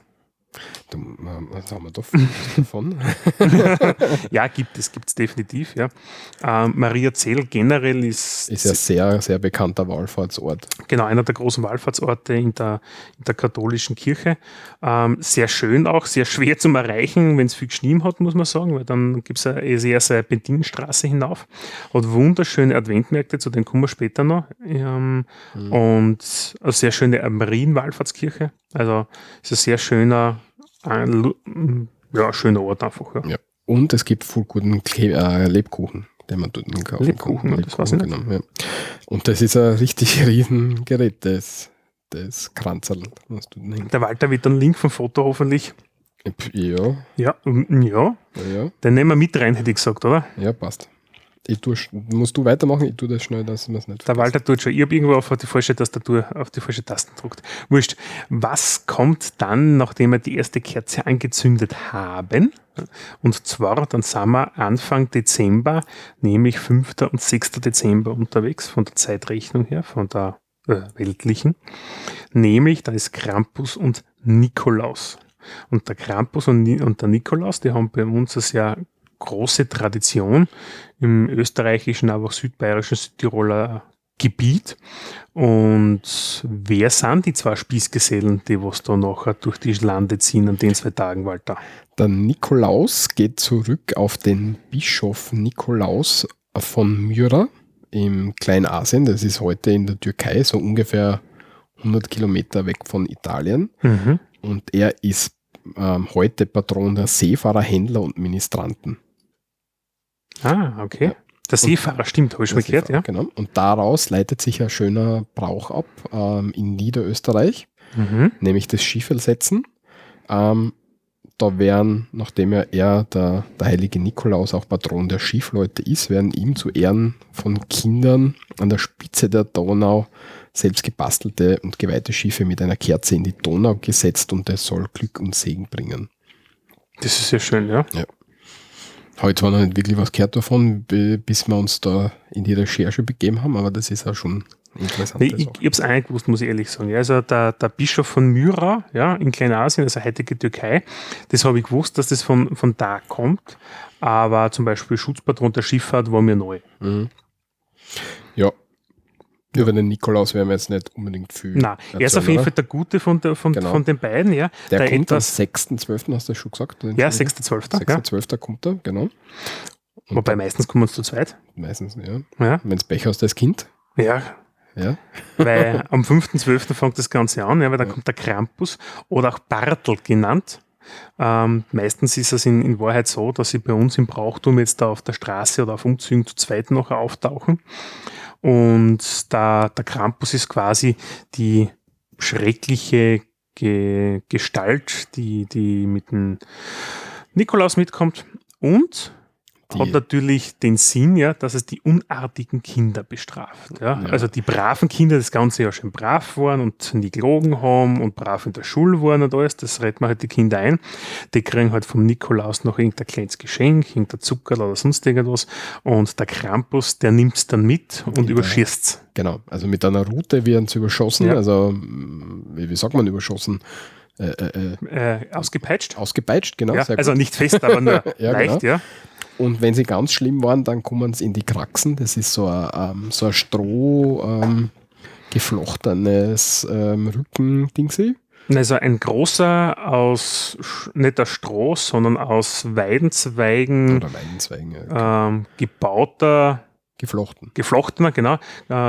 Was haben wir da davon? Ja, gibt es definitiv. Ja. Mariazell generell ist ja sehr, sehr bekannter Wallfahrtsort. Genau, einer der großen Wallfahrtsorte in der katholischen Kirche. Sehr schön auch, sehr schwer zum Erreichen, wenn es viel Schnee hat, muss man sagen, weil dann gibt es eine sehr Serpentinenstraße hinauf. Hat wunderschöne Adventmärkte, zu denen kommen wir später noch. Und eine sehr schöne Marienwallfahrtskirche. Also ist ein sehr schöner schöner Ort einfach. Ja. Ja. Und es gibt voll guten Lebkuchen, den man dort kaufen Lebkuchen, kann. das weiß ich nicht. Genau, ja. Und das ist ein richtig riesen Gerät, das Kranzerl. Was du Der Walter wird dann Link vom Foto hoffentlich. Ja. Ja. Ja. Den nehmen wir mit rein, hätte ich gesagt, oder? Ja, passt. Musst du weitermachen? Ich tue das schnell, dass man es nicht Der Walter tut schon. Ich habe irgendwo auf die falsche Tastatur, auf die falsche Tasten gedrückt. Wurscht. Was kommt dann, nachdem wir die erste Kerze angezündet haben? Und zwar, dann sind wir Anfang Dezember, nämlich 5. und 6. Dezember unterwegs, von der Zeitrechnung her, von der weltlichen. Nämlich, da ist Krampus und Nikolaus. Und der Krampus und der Nikolaus, die haben bei uns ein sehr große Tradition im österreichischen, aber auch südbayerischen, Südtiroler Gebiet. Und wer sind die zwei Spießgesellen, die was da nachher durch die Lande ziehen an den 2 Tagen, Walter? Der Nikolaus geht zurück auf den Bischof Nikolaus von Myra im Kleinasien. Das ist heute in der Türkei, so ungefähr 100 Kilometer weg von Italien. Mhm. Und er ist heute Patron der Seefahrer, Händler und Ministranten. Ah, okay. Der Seefahrer, stimmt, habe ich schon mal gehört, ja. Genau. Und daraus leitet sich ein schöner Brauch ab in Niederösterreich, nämlich das Schiefelsetzen. Da werden, nachdem er der heilige Nikolaus auch Patron der Schiffleute ist, werden ihm zu Ehren von Kindern an der Spitze der Donau selbst gebastelte und geweihte Schiffe mit einer Kerze in die Donau gesetzt und es soll Glück und Segen bringen. Das ist sehr schön, ja. Habe ich zwar noch nicht wirklich was gehört davon, bis wir uns da in die Recherche begeben haben, aber das ist auch schon interessant. Ich habe es eingewusst, muss ich ehrlich sagen. Ja, also der Bischof von Myra, ja, in Kleinasien, also heutige Türkei, das habe ich gewusst, dass das von da kommt, aber zum Beispiel Schutzpatron der Schifffahrt war mir neu. Mhm. Ja. Über den Nikolaus werden wir jetzt nicht unbedingt viel. Nein, er ist auf jeden Fall der Gute von den beiden. Ja. Der kommt am 6.12., hast du schon gesagt? Ja, 6.12. 6.12. kommt er, genau. Und wobei meistens kommen wir zu zweit. Meistens, ja. Wenn es Pech hast, das Kind. Ja. Weil am 5.12. fängt das Ganze an, ja, weil da kommt der Krampus oder auch Bartel genannt. Meistens ist es in Wahrheit so, dass sie bei uns im Brauchtum jetzt da auf der Straße oder auf Umzügen zu zweit noch auftauchen. Und der Krampus ist quasi die schreckliche Gestalt, die mit dem Nikolaus mitkommt und hat natürlich den Sinn, ja, dass es die unartigen Kinder bestraft. Ja. Also die braven Kinder, das ganze Jahr schön brav waren und nie gelogen haben und brav in der Schule waren und alles, das redet man halt die Kinder ein. Die kriegen halt vom Nikolaus noch irgendein kleines Geschenk, irgendein Zucker oder sonst irgendwas. Und der Krampus, der nimmt es dann mit und überschießt es. Genau, also mit einer Rute werden sie überschossen, also wie sagt man überschossen? Ausgepeitscht. Ausgepeitscht, genau. Ja, also nicht fest, aber nur leicht, genau. Und wenn sie ganz schlimm waren, dann kommen sie in die Kraxen. Das ist so ein Stroh geflochtenes Rückendingsi. Also ein großer nicht aus Stroh, sondern aus Weidenzweigen, oder Weidenzweigen gebauter, geflochtener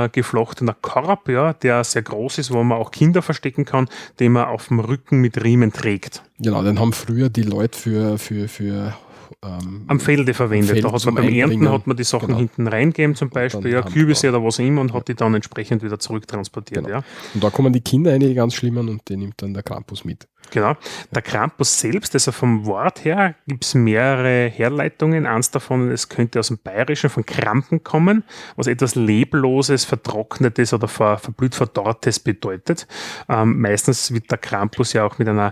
Korb, ja, der sehr groß ist, wo man auch Kinder verstecken kann, den man auf dem Rücken mit Riemen trägt. Genau, den haben früher die Leute für am Felde verwendet. Da hat man beim Ernten hat man die Sachen hinten reingegeben, zum Beispiel, Kürbisse oder was immer, und hat die dann entsprechend wieder zurücktransportiert. Genau. Ja. Und da kommen die Kinder rein, die ganz schlimmen, und die nimmt dann der Krampus mit. Genau. Der Krampus selbst, also vom Wort her, gibt es mehrere Herleitungen. Eins davon, es könnte aus dem Bayerischen von Krampen kommen, was etwas Lebloses, Vertrocknetes oder verblüht Verdorrtes bedeutet. Meistens wird der Krampus ja auch mit einer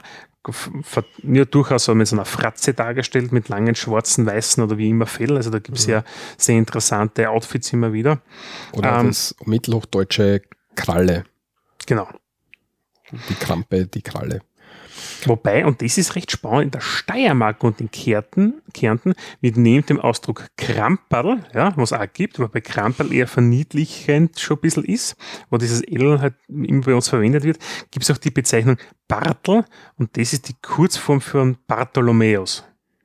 durchaus mit so einer Fratze dargestellt, mit langen schwarzen, weißen oder wie immer Fell. Also da gibt es ja sehr interessante Outfits immer wieder. Oder das mittelhochdeutsche Kralle. Genau. Die Krampe, die Kralle. Wobei, und das ist recht spannend, in der Steiermark und in Kärnten wird neben dem Ausdruck Kramperl, ja, was es auch gibt, wobei Kramperl eher verniedlichend schon ein bisschen ist, wo dieses L halt immer bei uns verwendet wird, gibt es auch die Bezeichnung Bartel, und das ist die Kurzform für einen Bartholomäus.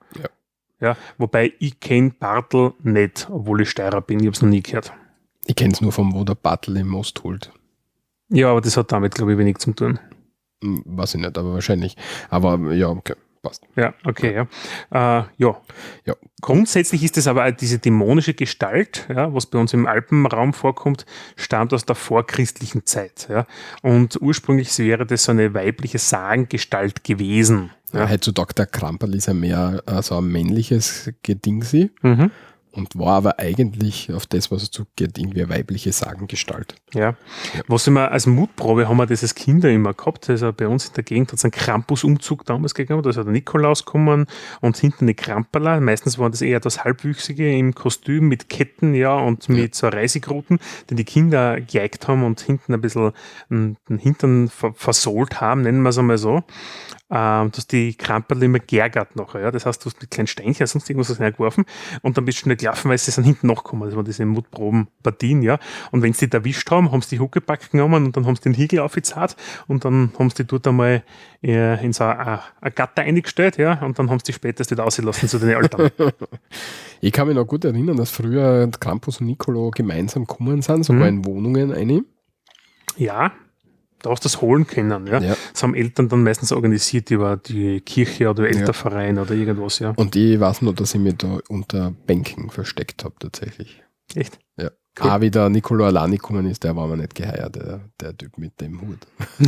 Ja, wobei ich kenne Bartel nicht, obwohl ich Steirer bin, ich habe es noch nie gehört. Ich kenne es nur vom, wo der Bartel im Most holt. Ja, aber das hat damit, glaube ich, wenig zu tun. Weiß ich nicht, aber wahrscheinlich. Aber ja, okay, passt. Ja, okay, ja. Grundsätzlich ist es aber diese dämonische Gestalt, ja, was bei uns im Alpenraum vorkommt, stammt aus der vorchristlichen Zeit. Ja. Und ursprünglich wäre das so eine weibliche Sagengestalt gewesen. Ja. Heutzutage der Kramperl ist ja mehr so ein männliches Gedingsi. Und war aber eigentlich auf das, was es zugeht, irgendwie eine weibliche Sagengestalt. Ja. Was immer als Mutprobe haben wir das als Kinder immer gehabt. Also bei uns in der Gegend hat es einen Krampusumzug damals gegeben. Da ist der Nikolaus gekommen und hinten eine Kramperler. Meistens waren das eher das Halbwüchsige im Kostüm mit Ketten, ja, und mit so Reisigruten, die Kinder geeigt haben und hinten ein bisschen den Hintern versohlt haben, nennen wir es einmal so. dass die Kramperl immer geärgert nachher. Ja? Das heißt, du hast mit kleinen Steinchen sonst irgendwas reingeworfen und dann bist du schnell gelaufen, weil sie sind hinten nachgekommen. Das waren diese Mutprobenpartien, ja. Und wenn sie die erwischt haben sie die Huckepack genommen und dann haben sie den Hiegel aufgezahlt und dann haben sie die dort einmal in so ein Gatter eingestellt, ja, und dann haben sie die später wieder ausgelassen zu den Eltern. Ich kann mich noch gut erinnern, dass früher Krampus und Nicolo gemeinsam gekommen sind, sogar in Wohnungen eine. Ja, da hast du das holen können. Ja. Das haben Eltern dann meistens organisiert über die Kirche oder Elternverein oder irgendwas. Ja. Und ich weiß noch, dass ich mich da unter Bänken versteckt habe tatsächlich. Echt? Ja. Cool. Auch wie der Nicolo allein gekommen ist, der war mir nicht geheuer, der Typ mit dem Hut.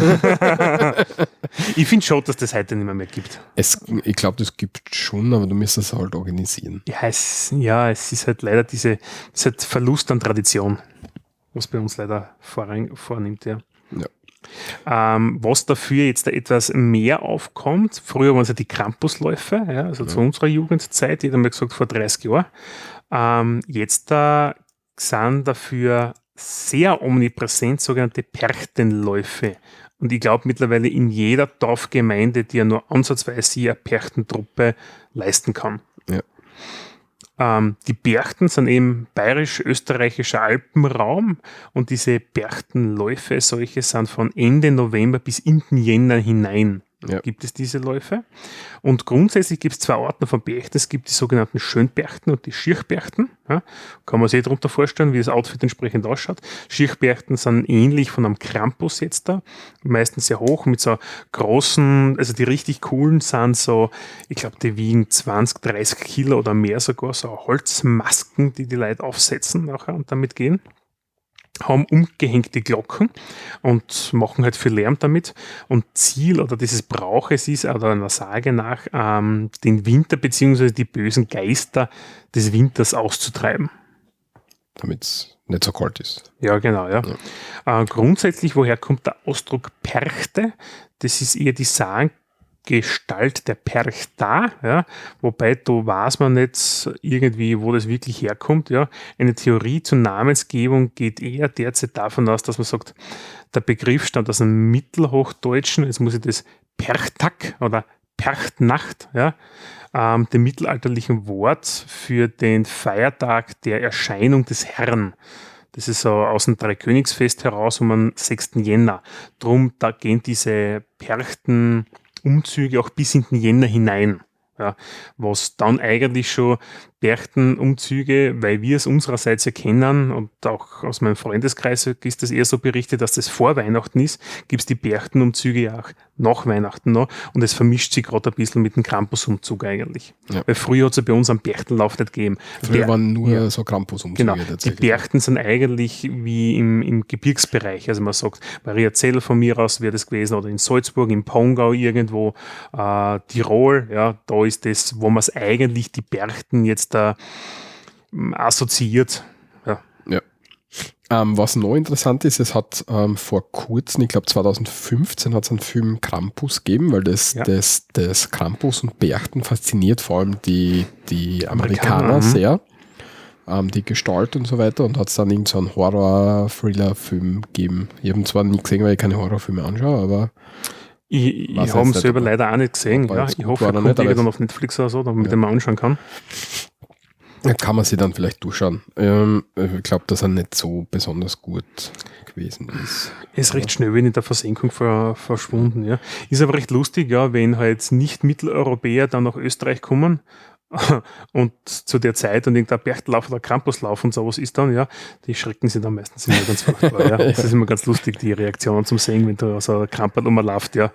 Ich finde schon, dass das heute nicht mehr gibt. Ich glaube, das gibt schon, aber du müsstest es halt organisieren. Ja, es ist halt leider es ist halt Verlust an Tradition, was bei uns leider vornimmt, ja. Was dafür jetzt etwas mehr aufkommt, früher waren es ja die Krampusläufe, ja, also zu unserer Jugendzeit, jeder hat mal gesagt, vor 30 Jahren. Jetzt sind dafür sehr omnipräsent sogenannte Perchtenläufe. Und ich glaube mittlerweile in jeder Dorfgemeinde, die ja nur ansatzweise eine Perchtentruppe leisten kann. Ja. Die Perchten sind eben bayerisch-österreichischer Alpenraum und diese Perchtenläufe, solche sind von Ende November bis in den Jänner hinein. Gibt es diese Läufe. Und grundsätzlich gibt es zwei Arten von Perchten. Es gibt die sogenannten Schönperchten und die Schirchperchten. Ja, kann man sich darunter vorstellen, wie das Outfit entsprechend ausschaut. Schirchperchten sind ähnlich von einem Krampus jetzt da. Meistens sehr hoch mit so großen, also die richtig coolen sind so, ich glaube, die wiegen 20, 30 Kilo oder mehr sogar, so Holzmasken, die Leute aufsetzen nachher und damit gehen. Haben umgehängte Glocken und machen halt viel Lärm damit. Und Ziel oder dieses Brauches ist, oder einer Sage nach, den Winter bzw. die bösen Geister des Winters auszutreiben. Damit es nicht so kalt ist. Ja, genau, ja. Grundsätzlich, woher kommt der Ausdruck Perchte? Das ist eher die Gestalt der Perchta, ja, wobei da weiß man nicht irgendwie, wo das wirklich herkommt. Ja. Eine Theorie zur Namensgebung geht eher derzeit davon aus, dass man sagt, der Begriff stammt aus dem Mittelhochdeutschen, jetzt muss ich das Perchtag oder Perchtnacht, ja, dem mittelalterlichen Wort für den Feiertag der Erscheinung des Herrn. Das ist so aus dem Dreikönigsfest heraus am 6. Jänner. Drum, da gehen diese Perchtenumzüge auch bis in den Jänner hinein. Ja, was dann eigentlich schon Perchtenumzüge, weil wir es unsererseits erkennen und auch aus meinem Freundeskreis ist das eher so berichtet, dass das vor Weihnachten ist, gibt es die Perchtenumzüge ja auch nach Weihnachten noch und es vermischt sich gerade ein bisschen mit dem Krampusumzug eigentlich. Ja. Weil früher hat es ja bei uns einen Perchtenlauf nicht gegeben. Früher waren nur so Krampusumzüge. Genau, die Perchten sind eigentlich wie im Gebirgsbereich, also man sagt, Mariazell von mir aus wäre das gewesen oder in Salzburg, im Pongau irgendwo, Tirol, ja, da ist das, wo man es eigentlich die Perchten jetzt da assoziiert. Ja. Was noch interessant ist, es hat vor kurzem, ich glaube 2015, hat es einen Film Krampus gegeben, weil das Krampus und Perchten fasziniert vor allem die Amerikaner sehr, die Gestalt und so weiter, und hat es dann irgend so einen Horror-Thriller-Film gegeben. Ich habe ihn zwar nie gesehen, weil ich keine Horrorfilme anschaue, aber ich habe ihn selber leider auch nicht gesehen. Ja, ich hoffe, er kommt irgendwann auf Netflix oder so, damit ich den mal anschauen kann. Kann man sich dann vielleicht durchschauen. Ich glaube, dass er nicht so besonders gut gewesen ist. Er ist recht schnell in der Versenkung verschwunden. Ja. Ist aber recht lustig, ja, wenn halt nicht Mitteleuropäer dann nach Österreich kommen und zu der Zeit und irgendein Perchtlauf oder Krampuslauf und sowas ist dann, ja, die schrecken sich dann meistens immer ganz furchtbar. Ja. Das ist immer ganz lustig, die Reaktionen zum Sehen, wenn da so ein Krampel rumläuft. Ja.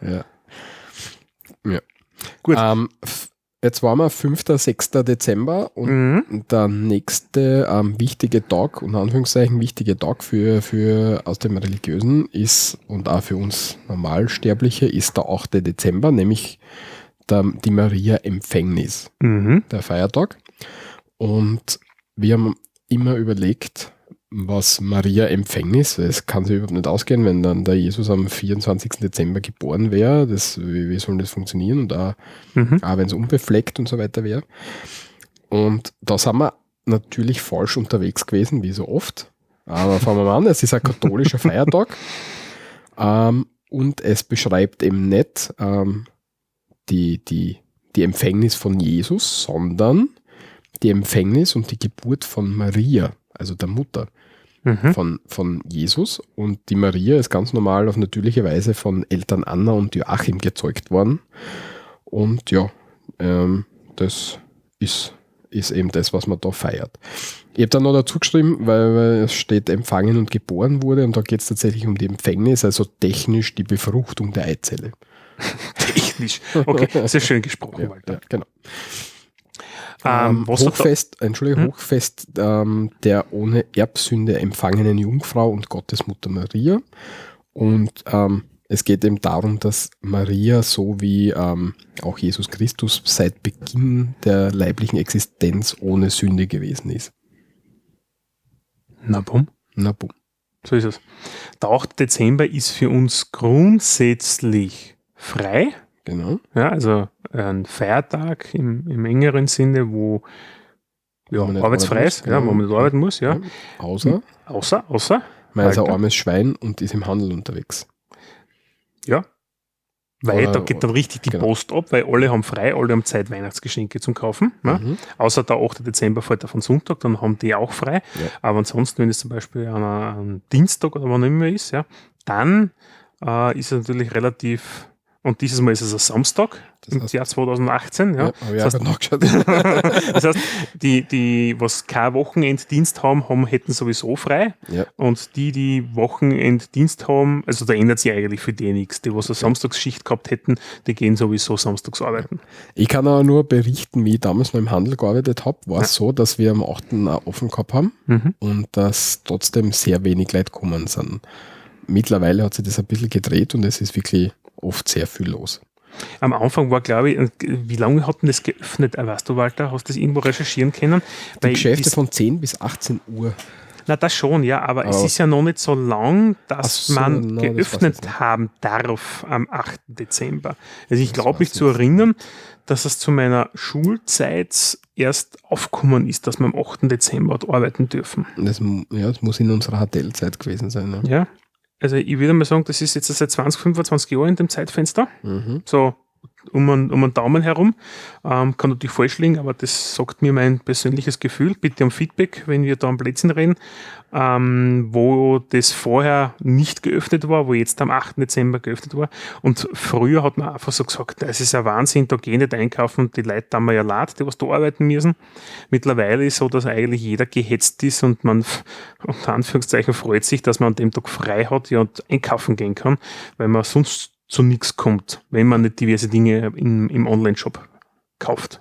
Gut. Jetzt waren wir 5. 6. Dezember und der nächste wichtige Tag, unter Anführungszeichen wichtige Tag für aus dem Religiösen ist und auch für uns Normalsterbliche ist der 8. Dezember, nämlich die Maria-Empfängnis, der Feiertag. Und wir haben immer überlegt, was Maria-Empfängnis, es kann sich überhaupt nicht ausgehen, wenn dann der Jesus am 24. Dezember geboren wäre, wie soll das funktionieren, und auch wenn es unbefleckt und so weiter wäre. Und da sind wir natürlich falsch unterwegs gewesen, wie so oft. Aber fangen wir mal an, es ist ein katholischer Feiertag und es beschreibt eben nicht die Empfängnis von Jesus, sondern die Empfängnis und die Geburt von Maria, also der Mutter von Jesus. Und die Maria ist ganz normal auf natürliche Weise von Eltern Anna und Joachim gezeugt worden. Und ja, das ist eben das, was man da feiert. Ich habe dann noch dazu geschrieben, weil es steht empfangen und geboren wurde, und da geht es tatsächlich um die Empfängnis, also technisch die Befruchtung der Eizelle. Technisch. Okay, sehr schön gesprochen, Ja, Walter. ja, genau. Hochfest Hochfest der ohne Erbsünde empfangenen Jungfrau und Gottesmutter Maria. Und es geht eben darum, dass Maria so wie auch Jesus Christus seit Beginn der leiblichen Existenz ohne Sünde gewesen ist. Na bumm. So ist es. Der 8. Dezember ist für uns grundsätzlich frei. Genau. Ja, also ein Feiertag im engeren Sinne, wo man nicht arbeitsfrei arbeiten ist, muss, genau. wo man nicht arbeiten muss. Ja. Außer man ist ein Alter. armes Schwein und ist im Handel unterwegs. Ja. Weil Oder- da geht dann richtig die genau. Post ab, weil alle haben frei, alle haben Zeit, Weihnachtsgeschenke zum Kaufen. Ja. Außer der 8. Dezember fällt auf den Sonntag, dann haben die auch frei. Ja. Aber ansonsten, wenn es zum Beispiel an Dienstag oder wann immer ist, ja, dann ist es natürlich relativ, und dieses Mal ist es ein Samstag im Jahr 2018. Ja. Ja, habe ich auch gerade nachgeschaut. Das heißt, die was kein Wochenenddienst haben, hätten sowieso frei. Ja. Und die Wochenenddienst haben, also da ändert sich eigentlich für die nichts. Die, was eine Samstagsschicht gehabt hätten, die gehen sowieso samstags arbeiten. Ich kann aber nur berichten, wie ich damals noch im Handel gearbeitet habe, war es so, dass wir am 8. auch offen gehabt haben und dass trotzdem sehr wenig Leute gekommen sind. Mittlerweile hat sich das ein bisschen gedreht und es ist wirklich oft sehr viel los. Am Anfang war, glaube ich, wie lange hat denn das geöffnet? Weißt du, Walter, hast du das irgendwo recherchieren können? Die Geschäfte von 10 bis 18 Uhr. Na, das schon, ja, aber es ist ja noch nicht so lang, dass man das weiß geöffnet ich nicht. haben darf am 8. Dezember. Also ich glaube mich zu erinnern, dass es zu meiner Schulzeit erst aufgekommen ist, dass wir am 8. Dezember dort arbeiten dürfen. Das muss in unserer HTL-Zeit gewesen sein. Ne? Ja, also ich würde mal sagen, das ist jetzt seit 20, 25 Jahren in dem Zeitfenster. So um einen Daumen herum. Kann natürlich falsch liegen, aber das sagt mir mein persönliches Gefühl. Bitte um Feedback, wenn wir da am Plätzchen reden. Wo das vorher nicht geöffnet war, wo jetzt am 8. Dezember geöffnet war. Und früher hat man einfach so gesagt, es ist ein Wahnsinn, da geh ich nicht einkaufen, die Leute haben ja leid, die was da arbeiten müssen. Mittlerweile ist so, dass eigentlich jeder gehetzt ist und man unter Anführungszeichen freut sich, dass man an dem Tag frei hat, ja, und einkaufen gehen kann, weil man sonst zu nichts kommt, wenn man nicht diverse Dinge im Online-Shop kauft.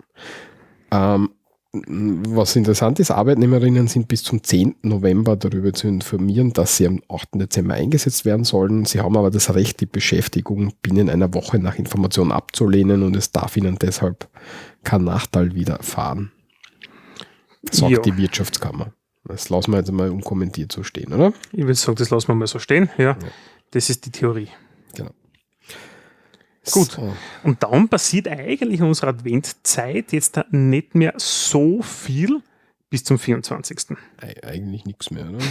Was interessant ist, Arbeitnehmerinnen sind bis zum 10. November darüber zu informieren, dass sie am 8. Dezember eingesetzt werden sollen. Sie haben aber das Recht, die Beschäftigung binnen einer Woche nach Information abzulehnen und es darf ihnen deshalb kein Nachteil widerfahren, sagt die Wirtschaftskammer. Das lassen wir jetzt mal unkommentiert so stehen, oder? Ich würde sagen, das lassen wir mal so stehen. Ja. Das ist die Theorie. Genau. Gut. So. Und dann passiert eigentlich in unserer Adventzeit jetzt nicht mehr so viel bis zum 24. Eigentlich nichts mehr, oder?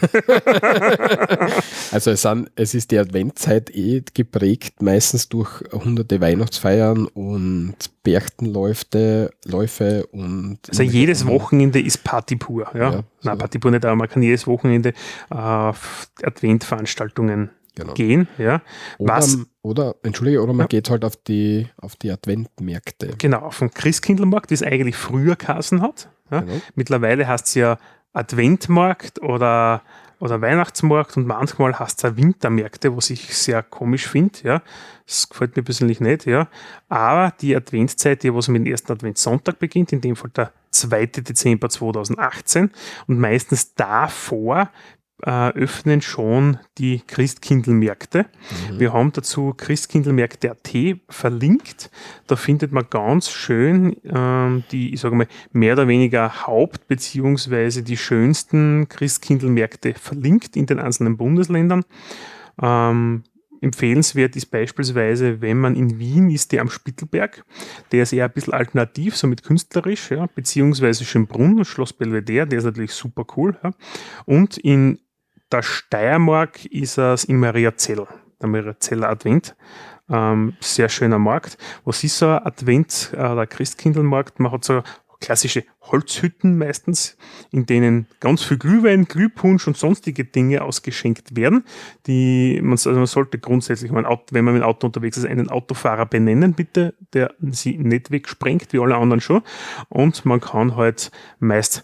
Also es ist die Adventzeit geprägt, meistens durch hunderte Weihnachtsfeiern und Berchtenläufe und... Also jedes Wochenende ist Party pur. Ja? Ja, Nein, so. Party pur nicht, aber man kann jedes Wochenende auf Adventveranstaltungen gehen. Ja? Oder man geht halt auf die Adventmärkte. Genau, auf dem Christkindlmarkt, wie es eigentlich früher geheißen hat. Ja? Genau. Mittlerweile heißt es ja Adventmarkt oder Weihnachtsmarkt und manchmal heißt es auch Wintermärkte, was ich sehr komisch finde. Ja? Das gefällt mir persönlich nicht. Ja? Aber die Adventszeit, die was mit dem ersten Adventssonntag beginnt, in dem Fall der 2. Dezember 2018 und meistens davor öffnen schon die Christkindlmärkte. Wir haben dazu Christkindlmärkte.at verlinkt. Da findet man ganz schön die, ich sage mal, mehr oder weniger beziehungsweise die schönsten Christkindlmärkte verlinkt in den einzelnen Bundesländern. Empfehlenswert ist beispielsweise, wenn man in Wien ist, der am Spittelberg. Der ist eher ein bisschen alternativ, somit künstlerisch, ja, beziehungsweise Schönbrunn, Schloss Belvedere, der ist natürlich super cool. Ja. Und in der Steiermark ist es im Mariazell, der Mariazeller Advent. Sehr schöner Markt. Was ist so ein Advents- oder Christkindlmarkt? Man hat so klassische Holzhütten meistens, in denen ganz viel Glühwein, Glühpunsch und sonstige Dinge ausgeschenkt werden. Man sollte grundsätzlich, wenn man mit dem Auto unterwegs ist, einen Autofahrer benennen, bitte, der sie nicht wegsprengt, wie alle anderen schon. Und man kann halt meist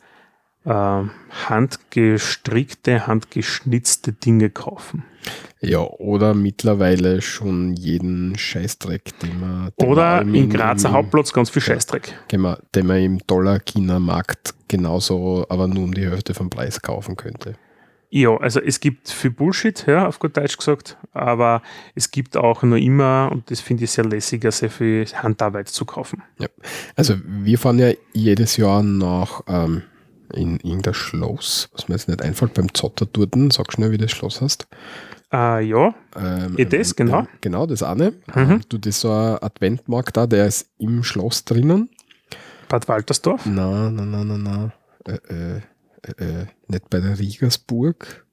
handgestrickte, handgeschnitzte Dinge kaufen. Ja, oder mittlerweile schon jeden Scheißdreck, den man Oder im Grazer Hauptplatz ganz viel Scheißdreck. Den man im Dollar-China-Markt genauso, aber nur um die Hälfte vom Preis kaufen könnte. Ja, also es gibt viel Bullshit, ja, auf gut Deutsch gesagt, aber es gibt auch noch immer, und das finde ich sehr lässiger, sehr viel Handarbeit zu kaufen. Ja. Also wir fahren ja jedes Jahr nach in irgendein Schloss, was mir jetzt nicht einfällt, beim Zotter dort. Sag schnell, wie das Schloss heißt. Ja, das, genau. Genau, das eine. Das ist so ein Adventmarkt da, der ist im Schloss drinnen. Bad Waltersdorf? Nein. Nicht bei der Riegersburg.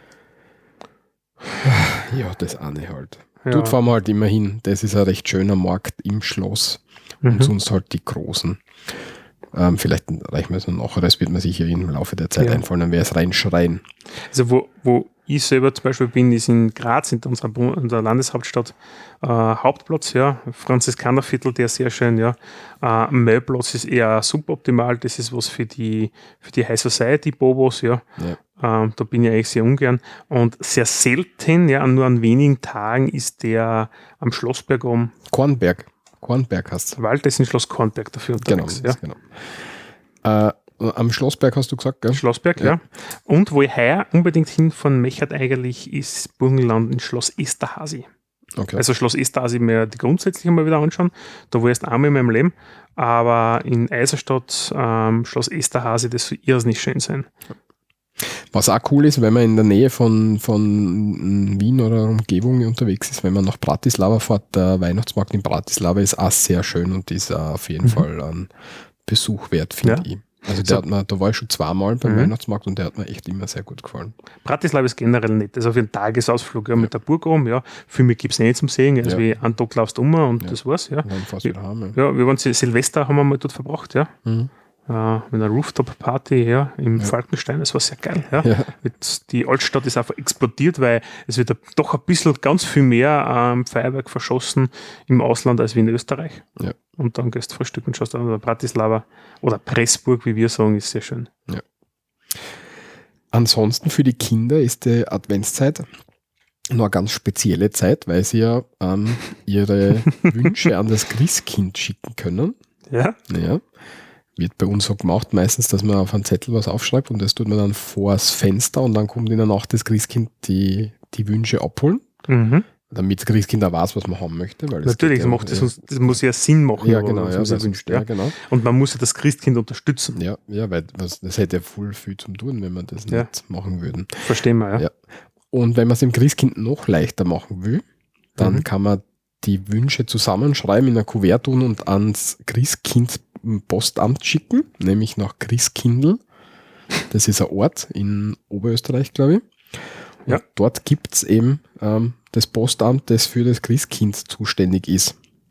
Ja, das eine halt. Ja. Dort fahren wir halt immer hin. Das ist ein recht schöner Markt im Schloss. Und sonst halt die großen. Vielleicht reichen wir es noch nachher, das wird mir sicher im Laufe der Zeit einfallen, dann wäre es reinschreien. Also wo ich selber zum Beispiel bin, ist in Graz, in unserer Landeshauptstadt, Hauptplatz, ja, Franziskanerviertel, der sehr schön, ja. Mailplatz ist eher suboptimal, das ist was für die High Society Bobos, ja. Da bin ich eigentlich sehr ungern. Und sehr selten, ja, nur an wenigen Tagen ist der am Schlossberg Kornberg hast du. Wald ist in Schloss Kornberg dafür unterwegs. Genau. Am Schlossberg hast du gesagt, gell? Schlossberg, ja. Und wo ich heuer unbedingt hinfahren möchte eigentlich, ist Burgenland in Schloss Esterhazy. Okay. Also Schloss Esterhazy mir die grundsätzlich mal wieder anschauen. Da war ich erst einmal in meinem Leben. Aber in Eiserstadt, Schloss Esterhazy, das soll irrsinnig schön sein. Was auch cool ist, wenn man in der Nähe von Wien oder Umgebung unterwegs ist, wenn man nach Bratislava fährt, der Weihnachtsmarkt in Bratislava ist auch sehr schön und ist auch auf jeden Fall ein Besuch wert, finde ich. Also da war ich schon zweimal beim Weihnachtsmarkt und der hat mir echt immer sehr gut gefallen. Bratislava ist generell nett. Also für einen Tagesausflug mit der Burg oben, ja. Viel mehr gibt es nicht zum Sehen. Also wie einen Tag laufst du und das war's, ja. Und dann fährst du wieder heim. Ja, wir waren Silvester, haben wir mal dort verbracht, ja. Mit einer Rooftop-Party im Falkenstein, das war sehr geil. Ja. Die Altstadt ist einfach explodiert, weil es wird doch ein bisschen ganz viel mehr Feuerwerk verschossen im Ausland als wie in Österreich. Ja. Und dann gehst du frühstücken und schaust dann Bratislava oder Pressburg, wie wir sagen, ist sehr schön. Ja. Ansonsten für die Kinder ist die Adventszeit noch eine ganz spezielle Zeit, weil sie ja ihre Wünsche an das Christkind schicken können. Ja. Wird bei uns so gemacht, meistens, dass man auf einen Zettel was aufschreibt und das tut man dann vors Fenster und dann kommt in der Nacht das Christkind die Wünsche abholen, damit das Christkind auch weiß, was man haben möchte. Weil natürlich, das muss ja Sinn machen, ja, genau, was man wünscht. Ja. Genau. Und man muss ja das Christkind unterstützen. Ja, weil das hätte ja voll viel zum tun, wenn wir das nicht machen würden. Verstehen wir, ja. Und wenn man es dem Christkind noch leichter machen will, dann kann man die Wünsche zusammenschreiben, in ein Kuvert tun und ans Christkind Postamt schicken, nämlich nach Christkindl. Das ist ein Ort in Oberösterreich, glaube ich. Ja. Dort gibt es eben das Postamt, das für das Christkind zuständig ist.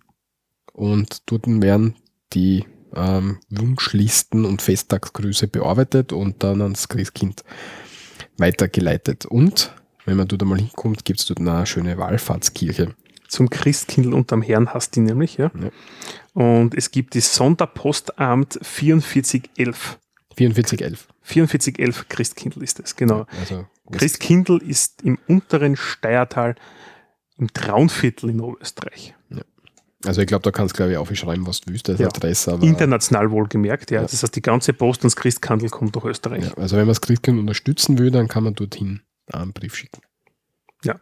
Und dort werden die Wunschlisten und Festtagsgrüße bearbeitet und dann ans Christkind weitergeleitet. Und wenn man dort einmal hinkommt, gibt es dort eine schöne Wallfahrtskirche. Zum Christkindl unterm Herrn hast du nämlich, ja. Und es gibt das Sonderpostamt 4411. 4411. 4411 Christkindl ist es, genau. Also Christkindl ist im unteren Steiertal im Traunviertel in Oberösterreich. Ja. Also ich glaube, da kannst du, glaube ich, aufschreiben, was du willst, als Adresse. Aber international wohlgemerkt, ja. Das heißt, die ganze Post und das Christkindl kommt durch Österreich. Ja, also wenn man das Christkind unterstützen will, dann kann man dorthin einen Brief schicken. Ja.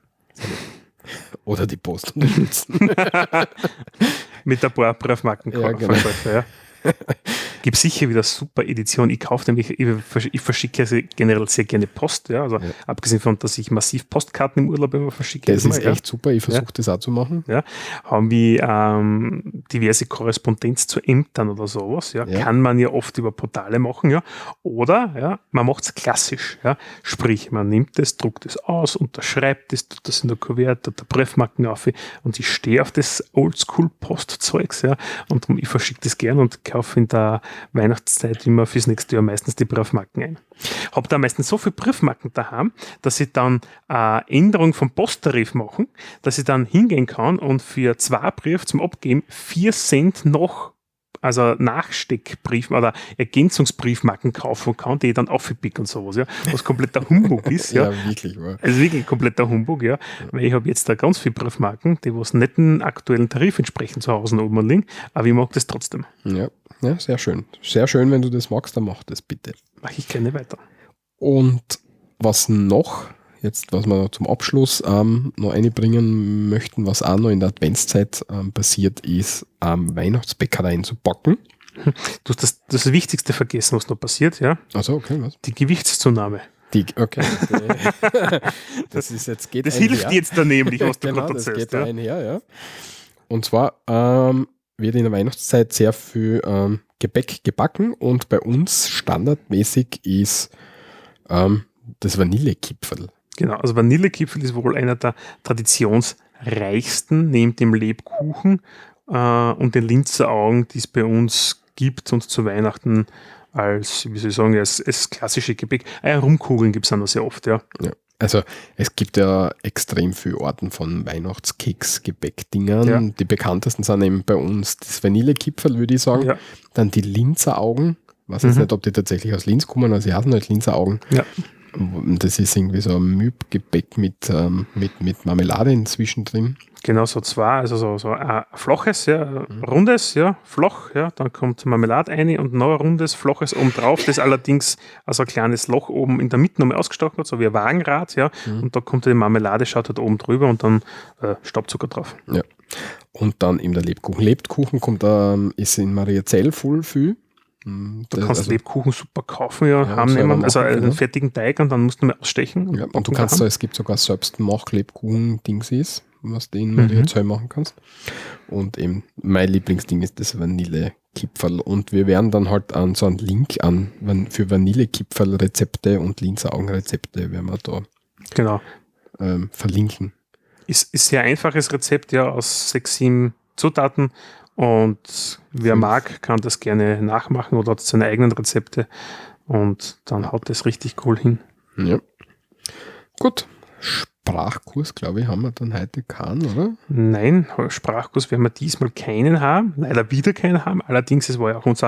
Oder die Post unterstützen. Mit ein paar Briefmarken. Ja, genau. Gibt sicher wieder super Editionen. Ich kaufe nämlich, ich verschicke also generell sehr gerne Post, ja. Also abgesehen von, dass ich massiv Postkarten im Urlaub immer verschicke. Das ist echt super, ich versuche das auch zu machen. Ja. Haben wir diverse Korrespondenz zu Ämtern oder sowas, ja. Kann man ja oft über Portale machen, ja. Oder man macht es klassisch, ja. Sprich, man nimmt es, druckt es aus, unterschreibt es, tut das in der Kuverte, tut der Briefmarken auf und ich stehe auf das Oldschool-Postzeugs, ja. Und ich verschicke das gern und kaufe in der Weihnachtszeit immer fürs nächste Jahr meistens die Briefmarken ein. Habe da meistens so viele Briefmarken daheim, dass ich dann eine Änderung vom Posttarif machen, dass ich dann hingehen kann und für 2 Briefe zum Abgeben 4 Cent noch, also Nachsteckbrief oder Ergänzungsbriefmarken kaufen kann, die ich dann aufpick und sowas, ja, was kompletter Humbug ist, ja. Ja, wirklich, wahr. Also wirklich kompletter Humbug, ja, weil ich habe jetzt da ganz viele Briefmarken, die was nicht den aktuellen Tarif entsprechen zu Hause oben liegen, aber ich mag das trotzdem. Ja, sehr schön. Sehr schön, wenn du das magst, dann mach das bitte. Mache ich gerne weiter. Und was noch, jetzt was wir zum Abschluss noch einbringen möchten, was auch noch in der Adventszeit passiert ist, Weihnachtsbäckereien zu backen. Du hast das Wichtigste vergessen, was noch passiert, ja? Also okay, was? Die Gewichtszunahme. Okay. Das ist jetzt geht das hilft jetzt da nämlich, was du genau, gerade das erzählst. geht einher, ja. Und zwar wird in der Weihnachtszeit sehr viel Gebäck gebacken und bei uns standardmäßig ist das Vanillekipferl. Genau, also Vanillekipferl ist wohl einer der traditionsreichsten, neben dem Lebkuchen und den Linzeraugen, die es bei uns gibt und zu Weihnachten als, wie soll ich sagen, als klassische Gebäck. Rumkugeln gibt es auch noch sehr oft, ja. Also es gibt ja extrem viele Arten von Weihnachtskeks-Gebäckdingern. Ja. Die bekanntesten sind eben bei uns das Vanillekipferl, würde ich sagen. Ja. Dann die Linzeraugen. Ich weiß jetzt nicht, ob die tatsächlich aus Linz kommen, also sie heißen halt Linzeraugen. Ja. Das ist irgendwie so ein Mübgebäck mit Marmelade inzwischen drin. Genau, so 2, also so ein flaches, ja, rundes, ja, flach, ja, dann kommt Marmelade rein und noch ein rundes, flaches oben drauf, das allerdings also ein kleines Loch oben in der Mitte nochmal ausgestochen hat, so wie ein Wagenrad, ja, und da kommt die Marmelade, schaut halt oben drüber und dann Staubzucker drauf. Ja. Und dann eben der Lebkuchen. Lebkuchen ist in Mariazell voll viel. Du kannst Lebkuchen super kaufen, heimnehmen, selber also machen, einen fertigen Teig und dann musst du mal ausstechen. Ja, und du kannst es gibt sogar selbst Lebkuchen-Dings was du in Mariazell machen kannst. Und eben mein Lieblingsding ist das Vanillekipferl. Und wir werden dann halt so einen Link für Vanillekipferl-Rezepte und Linzeraugen-Rezepte werden wir da verlinken. Ist sehr einfaches Rezept, ja, aus 6, 7 Zutaten. Und wer mag, kann das gerne nachmachen oder hat seine eigenen Rezepte und dann haut das richtig cool hin. Ja. Gut. Sprachkurs, glaube ich, haben wir dann heute keinen, oder? Nein, Sprachkurs werden wir diesmal keinen haben, leider wieder keinen haben. Allerdings, es war ja auch unser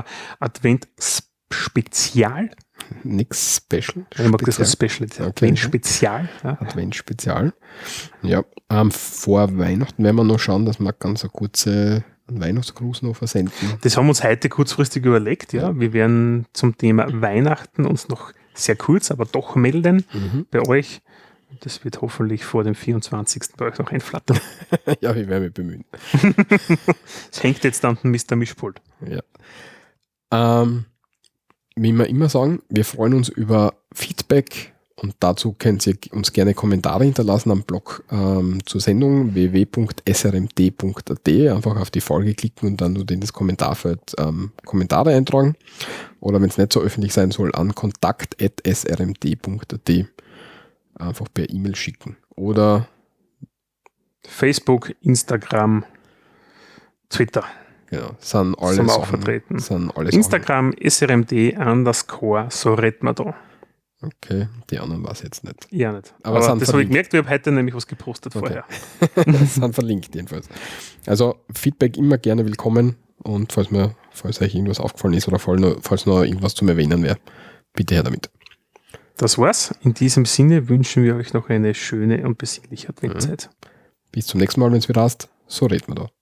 Advent-Spezial. Nix Special. Ich mag das als Special. Okay. Advent-Spezial. Ja. Advent-Spezial. Ja, vor Weihnachten werden wir noch schauen, dass wir ganz eine kurze Weihnachtsgruß noch versenden. Das haben wir uns heute kurzfristig überlegt, ja. Wir werden zum Thema Weihnachten uns noch sehr kurz, aber doch melden bei euch. Das wird hoffentlich vor dem 24. bei euch noch einflattern. Ja, ich werde mich bemühen. Es hängt jetzt an den Mr. Mischpult. Ja. Wie wir immer sagen, wir freuen uns über Feedback und dazu könnt ihr uns gerne Kommentare hinterlassen am Blog zur Sendung www.srmd.at. Einfach auf die Folge klicken und dann nur in das Kommentarfeld Kommentare eintragen. Oder wenn es nicht so öffentlich sein soll, an kontakt@srmd.at einfach per E-Mail schicken. Oder Facebook, Instagram, Twitter. Genau, sind alle sind wir auch Sachen, vertreten. Sind alles Instagram, srmd_, so redet man da. Okay, die anderen weiß ich jetzt nicht. Ja, nicht. Aber das sind habe ich gemerkt, ich habe heute nämlich was gepostet vorher. Sind verlinkt jedenfalls. Also Feedback immer gerne willkommen und falls euch irgendwas aufgefallen ist oder falls noch irgendwas zum Erwähnen wäre, bitte her damit. Das war's. In diesem Sinne wünschen wir euch noch eine schöne und besinnliche Adventzeit. Bis zum nächsten Mal, wenn es wieder heißt, so reden wir da.